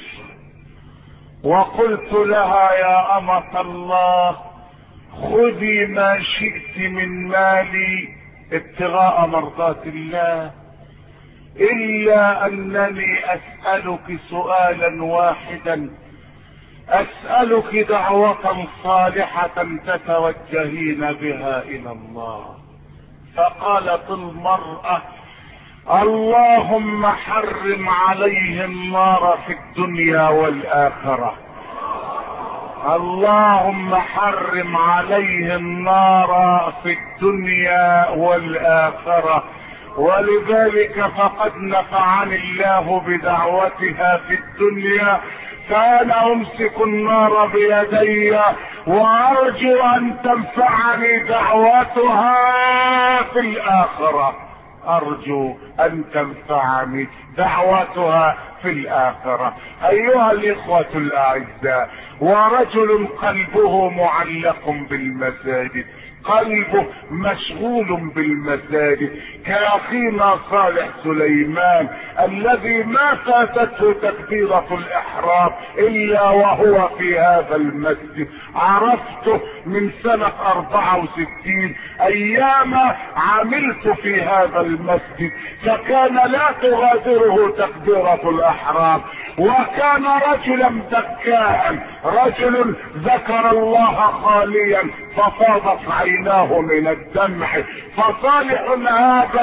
وقلت لها: يا أمة الله، خذي ما شئت من مالي ابتغاء مرضات الله، إلا أنني أسألك سؤالا واحدا، أسألك دعوة صالحة تتوجهين بها إلى الله. فقالت المرأة: اللهم حرم عليه النار في الدنيا والآخرة، اللهم حرم عليه النار في الدنيا والآخرة. ولذلك فقد نفعني الله بدعوتها في الدنيا، فأنا أمسك النار بيدي وأرجو أن تنفعني دعوتها في الآخرة، أرجو أن تنفعني دعوتها في الآخرة. أيها الإخوة الأعزاء، ورجل قلبه معلق بالمساجد، قلبه مشغول بالمساجد، كأخينا صالح سليمان الذي ما فاتته تكبيرة الإحرام إلا وهو في هذا المسجد. عرفته من سنة 64 أيام عملت في هذا المسجد، فكان لا تغادره تكبيرة الإحرام، وكان رجلا ذكاء، رجل ذكر الله خاليا ففاضت عيناه من الدمع. فصالح هذا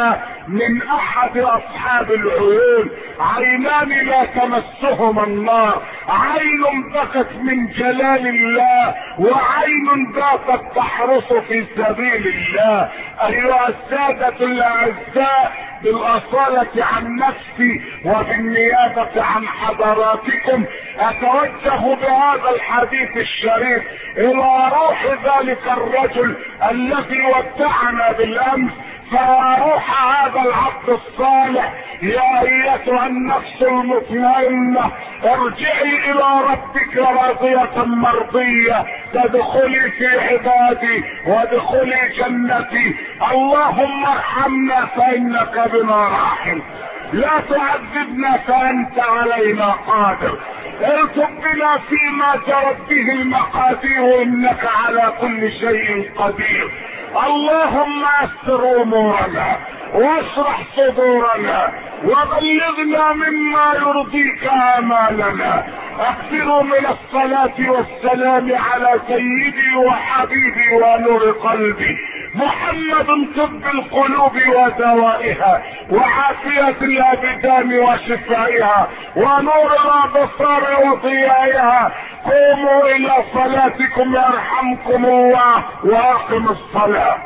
من احد اصحاب العيون: عينان لا تمسهما النار، عين بكت من جلال الله، وعين باتت تحرس في سبيل الله. ايها السادة الاعزاء، بالاصالة عن نفسي وبالنيابة عن حضراتكم اتوجه بهذا الحديث الشريف الى روح ذلك الرجل الذي ودعنا بالامس. فروح هذا العبد الصالح: يا ايتها النفس المطمئنة ارجعي الى ربك راضية مرضية، تدخلي في عبادي وادخلي جنتي. اللهم ارحمنا فانك بنا راحم، لا تعذبنا فانت علينا قادر، الطف بنا فيما جرت به المقادير انك على كل شيء قدير. اللهم يسر امورنا واشرح صدورنا وبلغنا مما يرضيك امالنا. اكثروا من الصلاة والسلام على سيدي وحبيبي ونور قلبي محمد، طب القلوب ودوائها وعافية الابدان وشفائها ونور الابصار وضيائها. قوموا الى صلاتكم يرحمكم الله واقم الصلاة.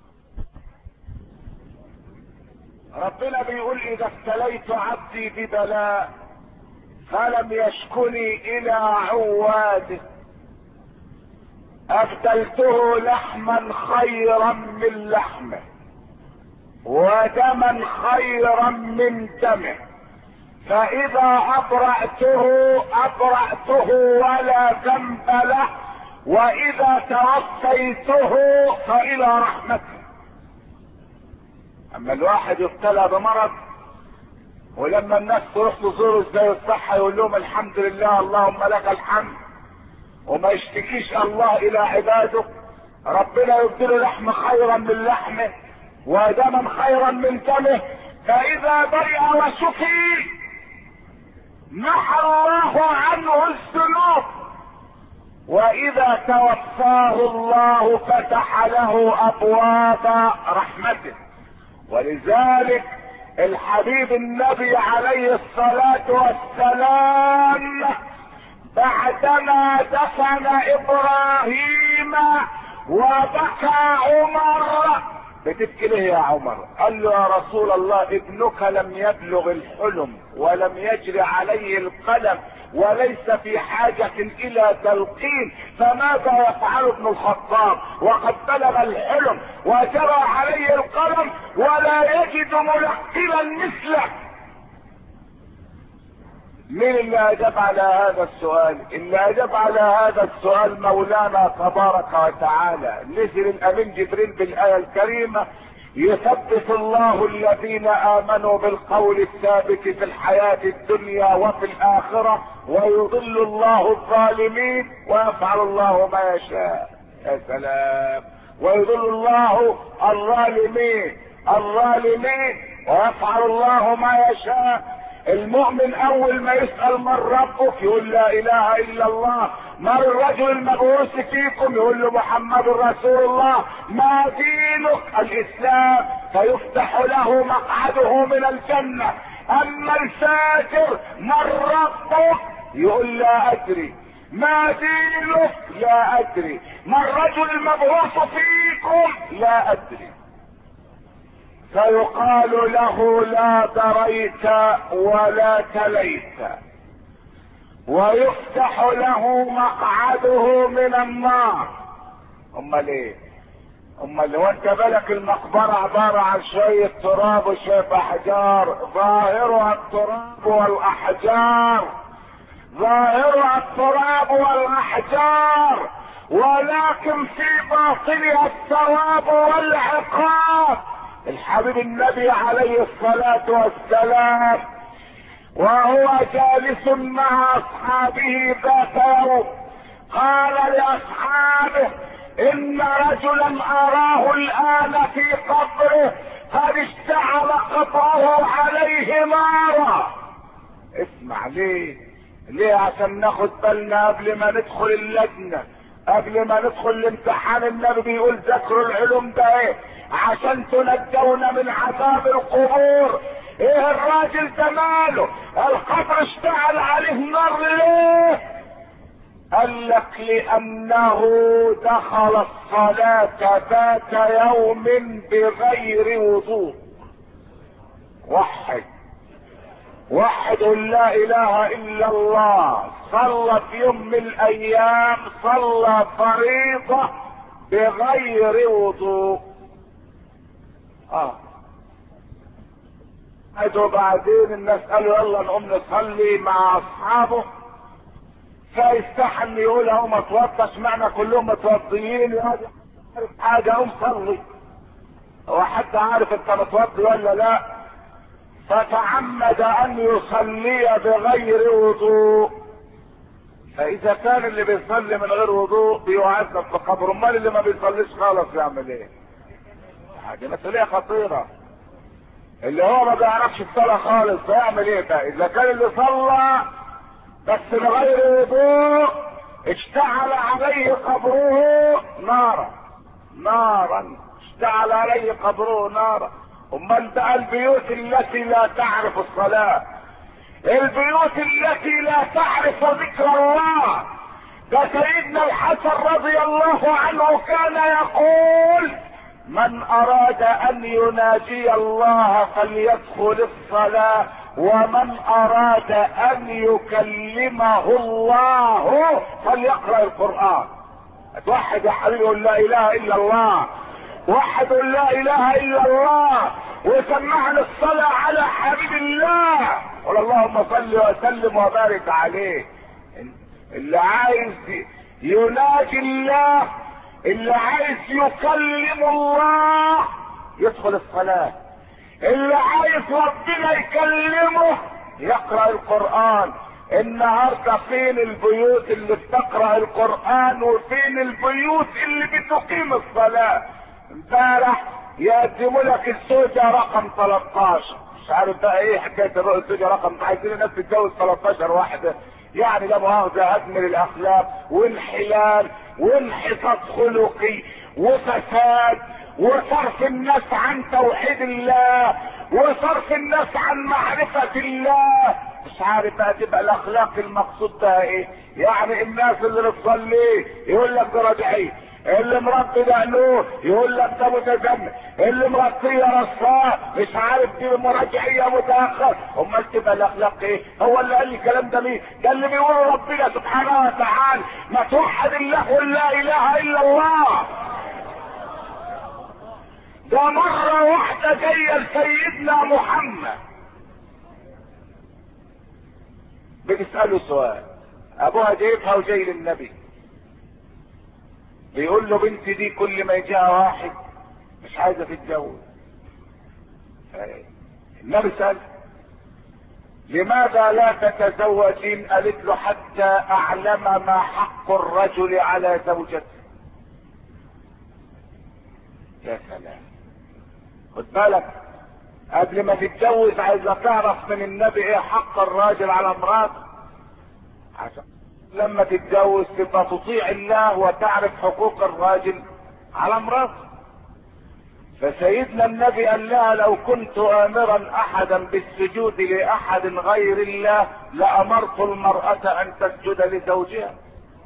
ربنا بيقول: اذا ابتليت عبدي ببلاء فلم يشكني الى عواده ابدلته لحما خيرا من لحمه ودما خيرا من دمه، فاذا ابرأته ولا ذنب له، واذا توفيته فالى رحمته. اما الواحد يبتلى بمرض ولما الناس تروح تزوره ازاي الصحة يقول لهم الحمد لله اللهم لك الحمد، وما يشتكيش الله الى عباده، ربنا يبدله لحم خيرا من لحمه ودما خيرا من دمه. فاذا برئ وشفي محى الله عنه الذنوب، واذا توفاه الله فتح له ابواب رحمته. ولذلك الحبيب النبي عليه الصلاة والسلام بعدما دفن ابراهيم وبكى عمر: بتبكي ليه يا عمر؟ قال له: يا رسول الله ابنك لم يبلغ الحلم ولم يجري عليه القلم وليس في حاجة الى تلقين، فماذا يفعل ابن الخطاب وقد بلغ الحلم وجرى عليه القلم ولا يجد ملقنا مثله؟ مين اللي اجاب على هذا السؤال؟ اللي اجاب على هذا السؤال مولانا تبارك وتعالى. نزل الامين جبريل بالايه الكريمه: يثبت الله الذين امنوا بالقول الثابت في الحياة الدنيا وفي الاخرة ويضل الله الظالمين ويفعل الله ما يشاء. يا سلام! ويضل الله الظالمين ويفعل الله ما يشاء. المؤمن اول ما يسأل من ربك يقول لا اله الا الله. ما الرجل المبعوث فيكم؟ يقول له محمد رسول الله. ما دينك؟ الاسلام. فيفتح له مقعده من الجنة. اما الفاجر: من ربك؟ يقول لا ادري. ما دينك؟ لا ادري. ما الرجل المبعوث فيكم؟ لا ادري. فيقال له: لا دريت ولا تليت. ويفتح له مقعده من النار. امال ايه؟ امال هو انت بالك المقبرة عبارة عن شوية تراب وشوية احجار، ظاهرها التراب والاحجار، ولكن في باطنها الثواب والعقاب. الحبيب النبي عليه الصلاة والسلام وهو جالس مع اصحابه ذات يوم قال لاصحابه: ان رجلا اراه الان في قبره قد اشتعل قبره عليه نارا. اسمع، ليه عشان ناخد بالنا قبل ما ندخل اللجنة قبل ما ندخل الامتحان النبي بيقول ذكروا العلوم ده ايه؟ عشان تنجون من عذاب القبور. ايه الراجل ده ماله؟ القبر اشتعل عليه نار ليه؟ قال لك لانه دخل الصلاة ذات يوم بغير وضوء. وحد لا اله الا الله، صلى في يوم من الايام صلى فريضة بغير وضوء. وبعدين الناس قالوا يلا نقوم نصلي مع اصحابه، فيستحن يقول اهو ما توضاش، معنى كلهم متوضيين حاجة قوم صلي. هو حد عارف انت متوضي ولا لا؟ فتعمد ان يصلي بغير وضوء. فاذا كان اللي بيصلي من غير وضوء بيعذب في قبره، امال اللي ما بيصليش خالص يعمل ايه؟ دي مسؤولية خطيرة. اللي هو ما بيعرفش الصلاة خالص هيعمل ايه بقى؟ اذا كان اللي صلى بس بغير وضوء اشتعل عليه قبره نارا اشتعل عليه قبره نارا. امال بقى البيوت التي لا تعرف الصلاة، البيوت التي لا تعرف ذكر الله، ده سيدنا الحسن رضي الله عنه كان يقول من اراد ان يناجي الله فليدخل الصلاة، ومن اراد ان يكلمه الله فليقرأ القرآن. اتوحد يا حبيبي قل لا اله الا الله، وحد لا اله الا الله، وسمعنا الصلاة على حبيب الله، قل اللهم صل وسلم وبارك عليه. اللي عايز يناجي الله، اللي عايز يكلم الله يدخل الصلاة، اللي عايز ربنا يكلمه يقرأ القرآن. النهاردة فين البيوت اللي بتقرأ القرآن وفين البيوت اللي بتقيم الصلاة؟ امبارح يقدموا لك الزوجة رقم 13، مش عارف بقى ايه حكاية الزوجة رقم، عايزين الناس تتجوز 13 واحدة، يعني لا مؤاخذة هدم للاخلاق وانحلال وانحطاط خلقي وفساد وصرف الناس عن توحيد الله وصرف الناس عن معرفة الله. مش عارف بقى تبقى الاخلاق المقصود بها ايه؟ يعني الناس اللي بتصلي يقول لك ده رجعي، اللي مربي دقنوه يقول لك ده متزمت، اللي مربيه رصاه مش عارف دي مراجعيه متاخر. امال تبقى الاخلاق ايه؟ هو اللي قال لي الكلام ده مين؟ ده اللي بيقول ربنا سبحانه وتعالى ما توحد الله ولا اله الا الله. ده مره واحده جايه لسيدنا محمد بتساله سؤال، ابوها جايبها وجاي للنبي بيقول له بنتي دي كل ما يجيها واحد مش عايزه تتجوز. النبي سأل لماذا لا تتزوجين؟ قالت له حتى اعلم ما حق الرجل على زوجته. يا سلام، خد بالك قبل ما تتجوز عايزه تعرف من النبي ايه حق الراجل على امراته، عشان لما تتجوز تبقى تطيع الله وتعرف حقوق الراجل على امراته. فسيدنا النبي قال لها لو كنت امرا احدا بالسجود لاحد غير الله لامرت المرأة ان تسجد لزوجها.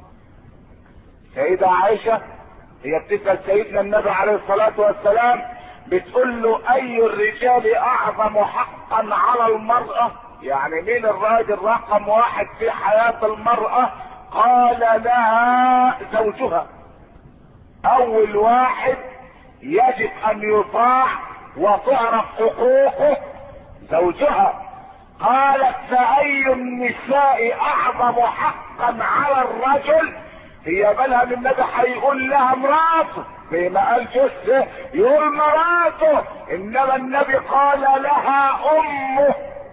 سيدة عائشة هي بتسأل سيدنا النبي عليه الصلاة والسلام بتقول له اي الرجال اعظم حقا على المرأة، يعني مين الراجل رقم واحد في حياة المرأة؟ قال لها زوجها، اول واحد يجب ان يطاع وتعرف حقوقه زوجها. قالت فاي النساء اعظم حقا على الرجل؟ هي بالها من النبي هيقول لها مراته، زي ما قال جثه يقول مراته، انما النبي قال لها امه.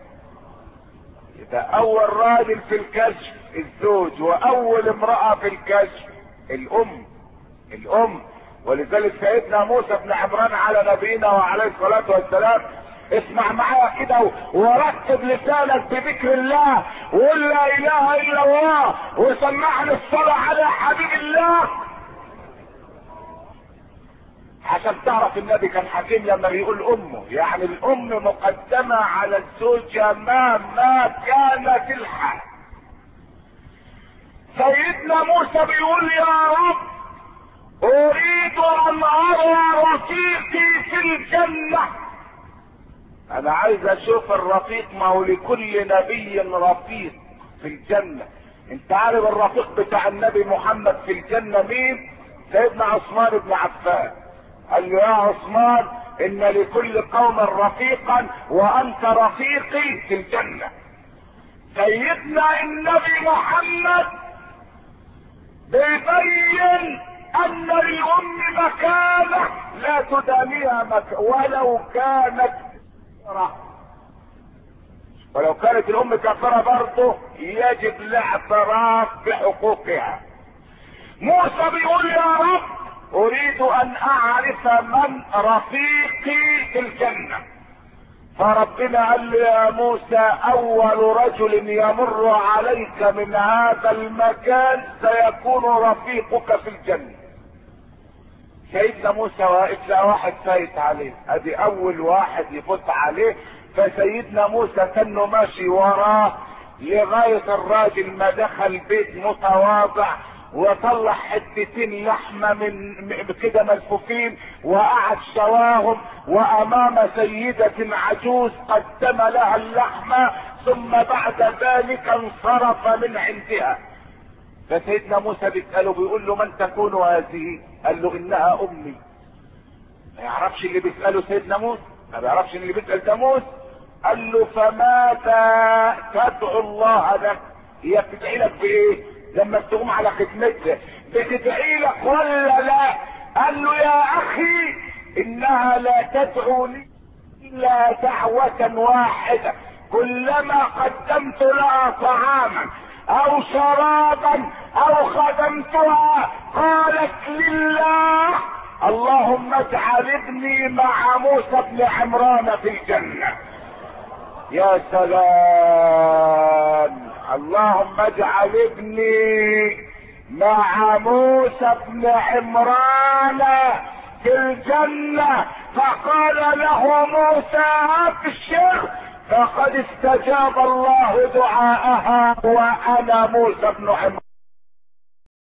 يبقى اول راجل في الكشف الزوج، واول امرأة في الكشف الام. ولذلك سيدنا موسى بن عمران على نبينا وعليه الصلاة والسلام اسمع معايا كده ورتب لسانك بذكر الله وقول لا اله الا الله وسمعني الصلاة على حبيب الله، عشان تعرف النبي كان حكيم لما بيقول امه، يعني الام مقدمة على الزوجة مهما كانت الحال. سيدنا موسى بيقول يا رب اريد ان ارى رفيقي في الجنة. انا عايز اشوف الرفيق، ما هو لكل نبي رفيق في الجنة. انت عارف الرفيق بتاع النبي محمد في الجنة مين؟ سيدنا عثمان بن عفان. قال له يا عثمان ان لكل قوم رفيقا وانت رفيقي في الجنة. سيدنا النبي محمد بيبين ان للام مكانه لا تدانيها ولو كانت كافرة، ولو كانت الام كافرة برضه يجب الاعتراف بحقوقها. موسى بيقول يا رب اريد ان اعرف من رفيقي في الجنة. فربنا قال له يا موسى اول رجل يمر عليك من هذا المكان سيكون رفيقك في الجنة. سيدنا موسى واقف لقى واحد فايت عليه، ادي اول واحد يفوت عليه. فسيدنا موسى كانه ماشي وراه لغاية الراجل ما دخل بيت متواضع وطلع حتتين لحمة من كده ملفوفين وقعد شواهم، وامام سيدة عجوز قدم لها اللحمة، ثم بعد ذلك انصرف من عندها. فسيدنا موسى بيسأله بيقول له من تكون هذه؟ قال له انها امي. ما يعرفش اللي بيسأله سيدنا موسى، ما بيعرفش اللي بيسأل ده موسى. قال له فماذا تدعو الله لك؟ هي بتدعي لك بايه لما تقوم على خدمتها؟ بتدعي لك ولا لا؟ قال له يا اخي انها لا تدعو لي الا دعوة واحدة، كلما قدمت لها طعاما او شرابا او خدمتها قالت لله اللهم اجعل ابني مع موسى بن عمران في الجنة. يا سلام، اللهم اجعل ابني مع موسى بن عمران في الجنة. فقال له موسى ابشر فقد استجاب الله دعاءها وانا موسى بن عمران.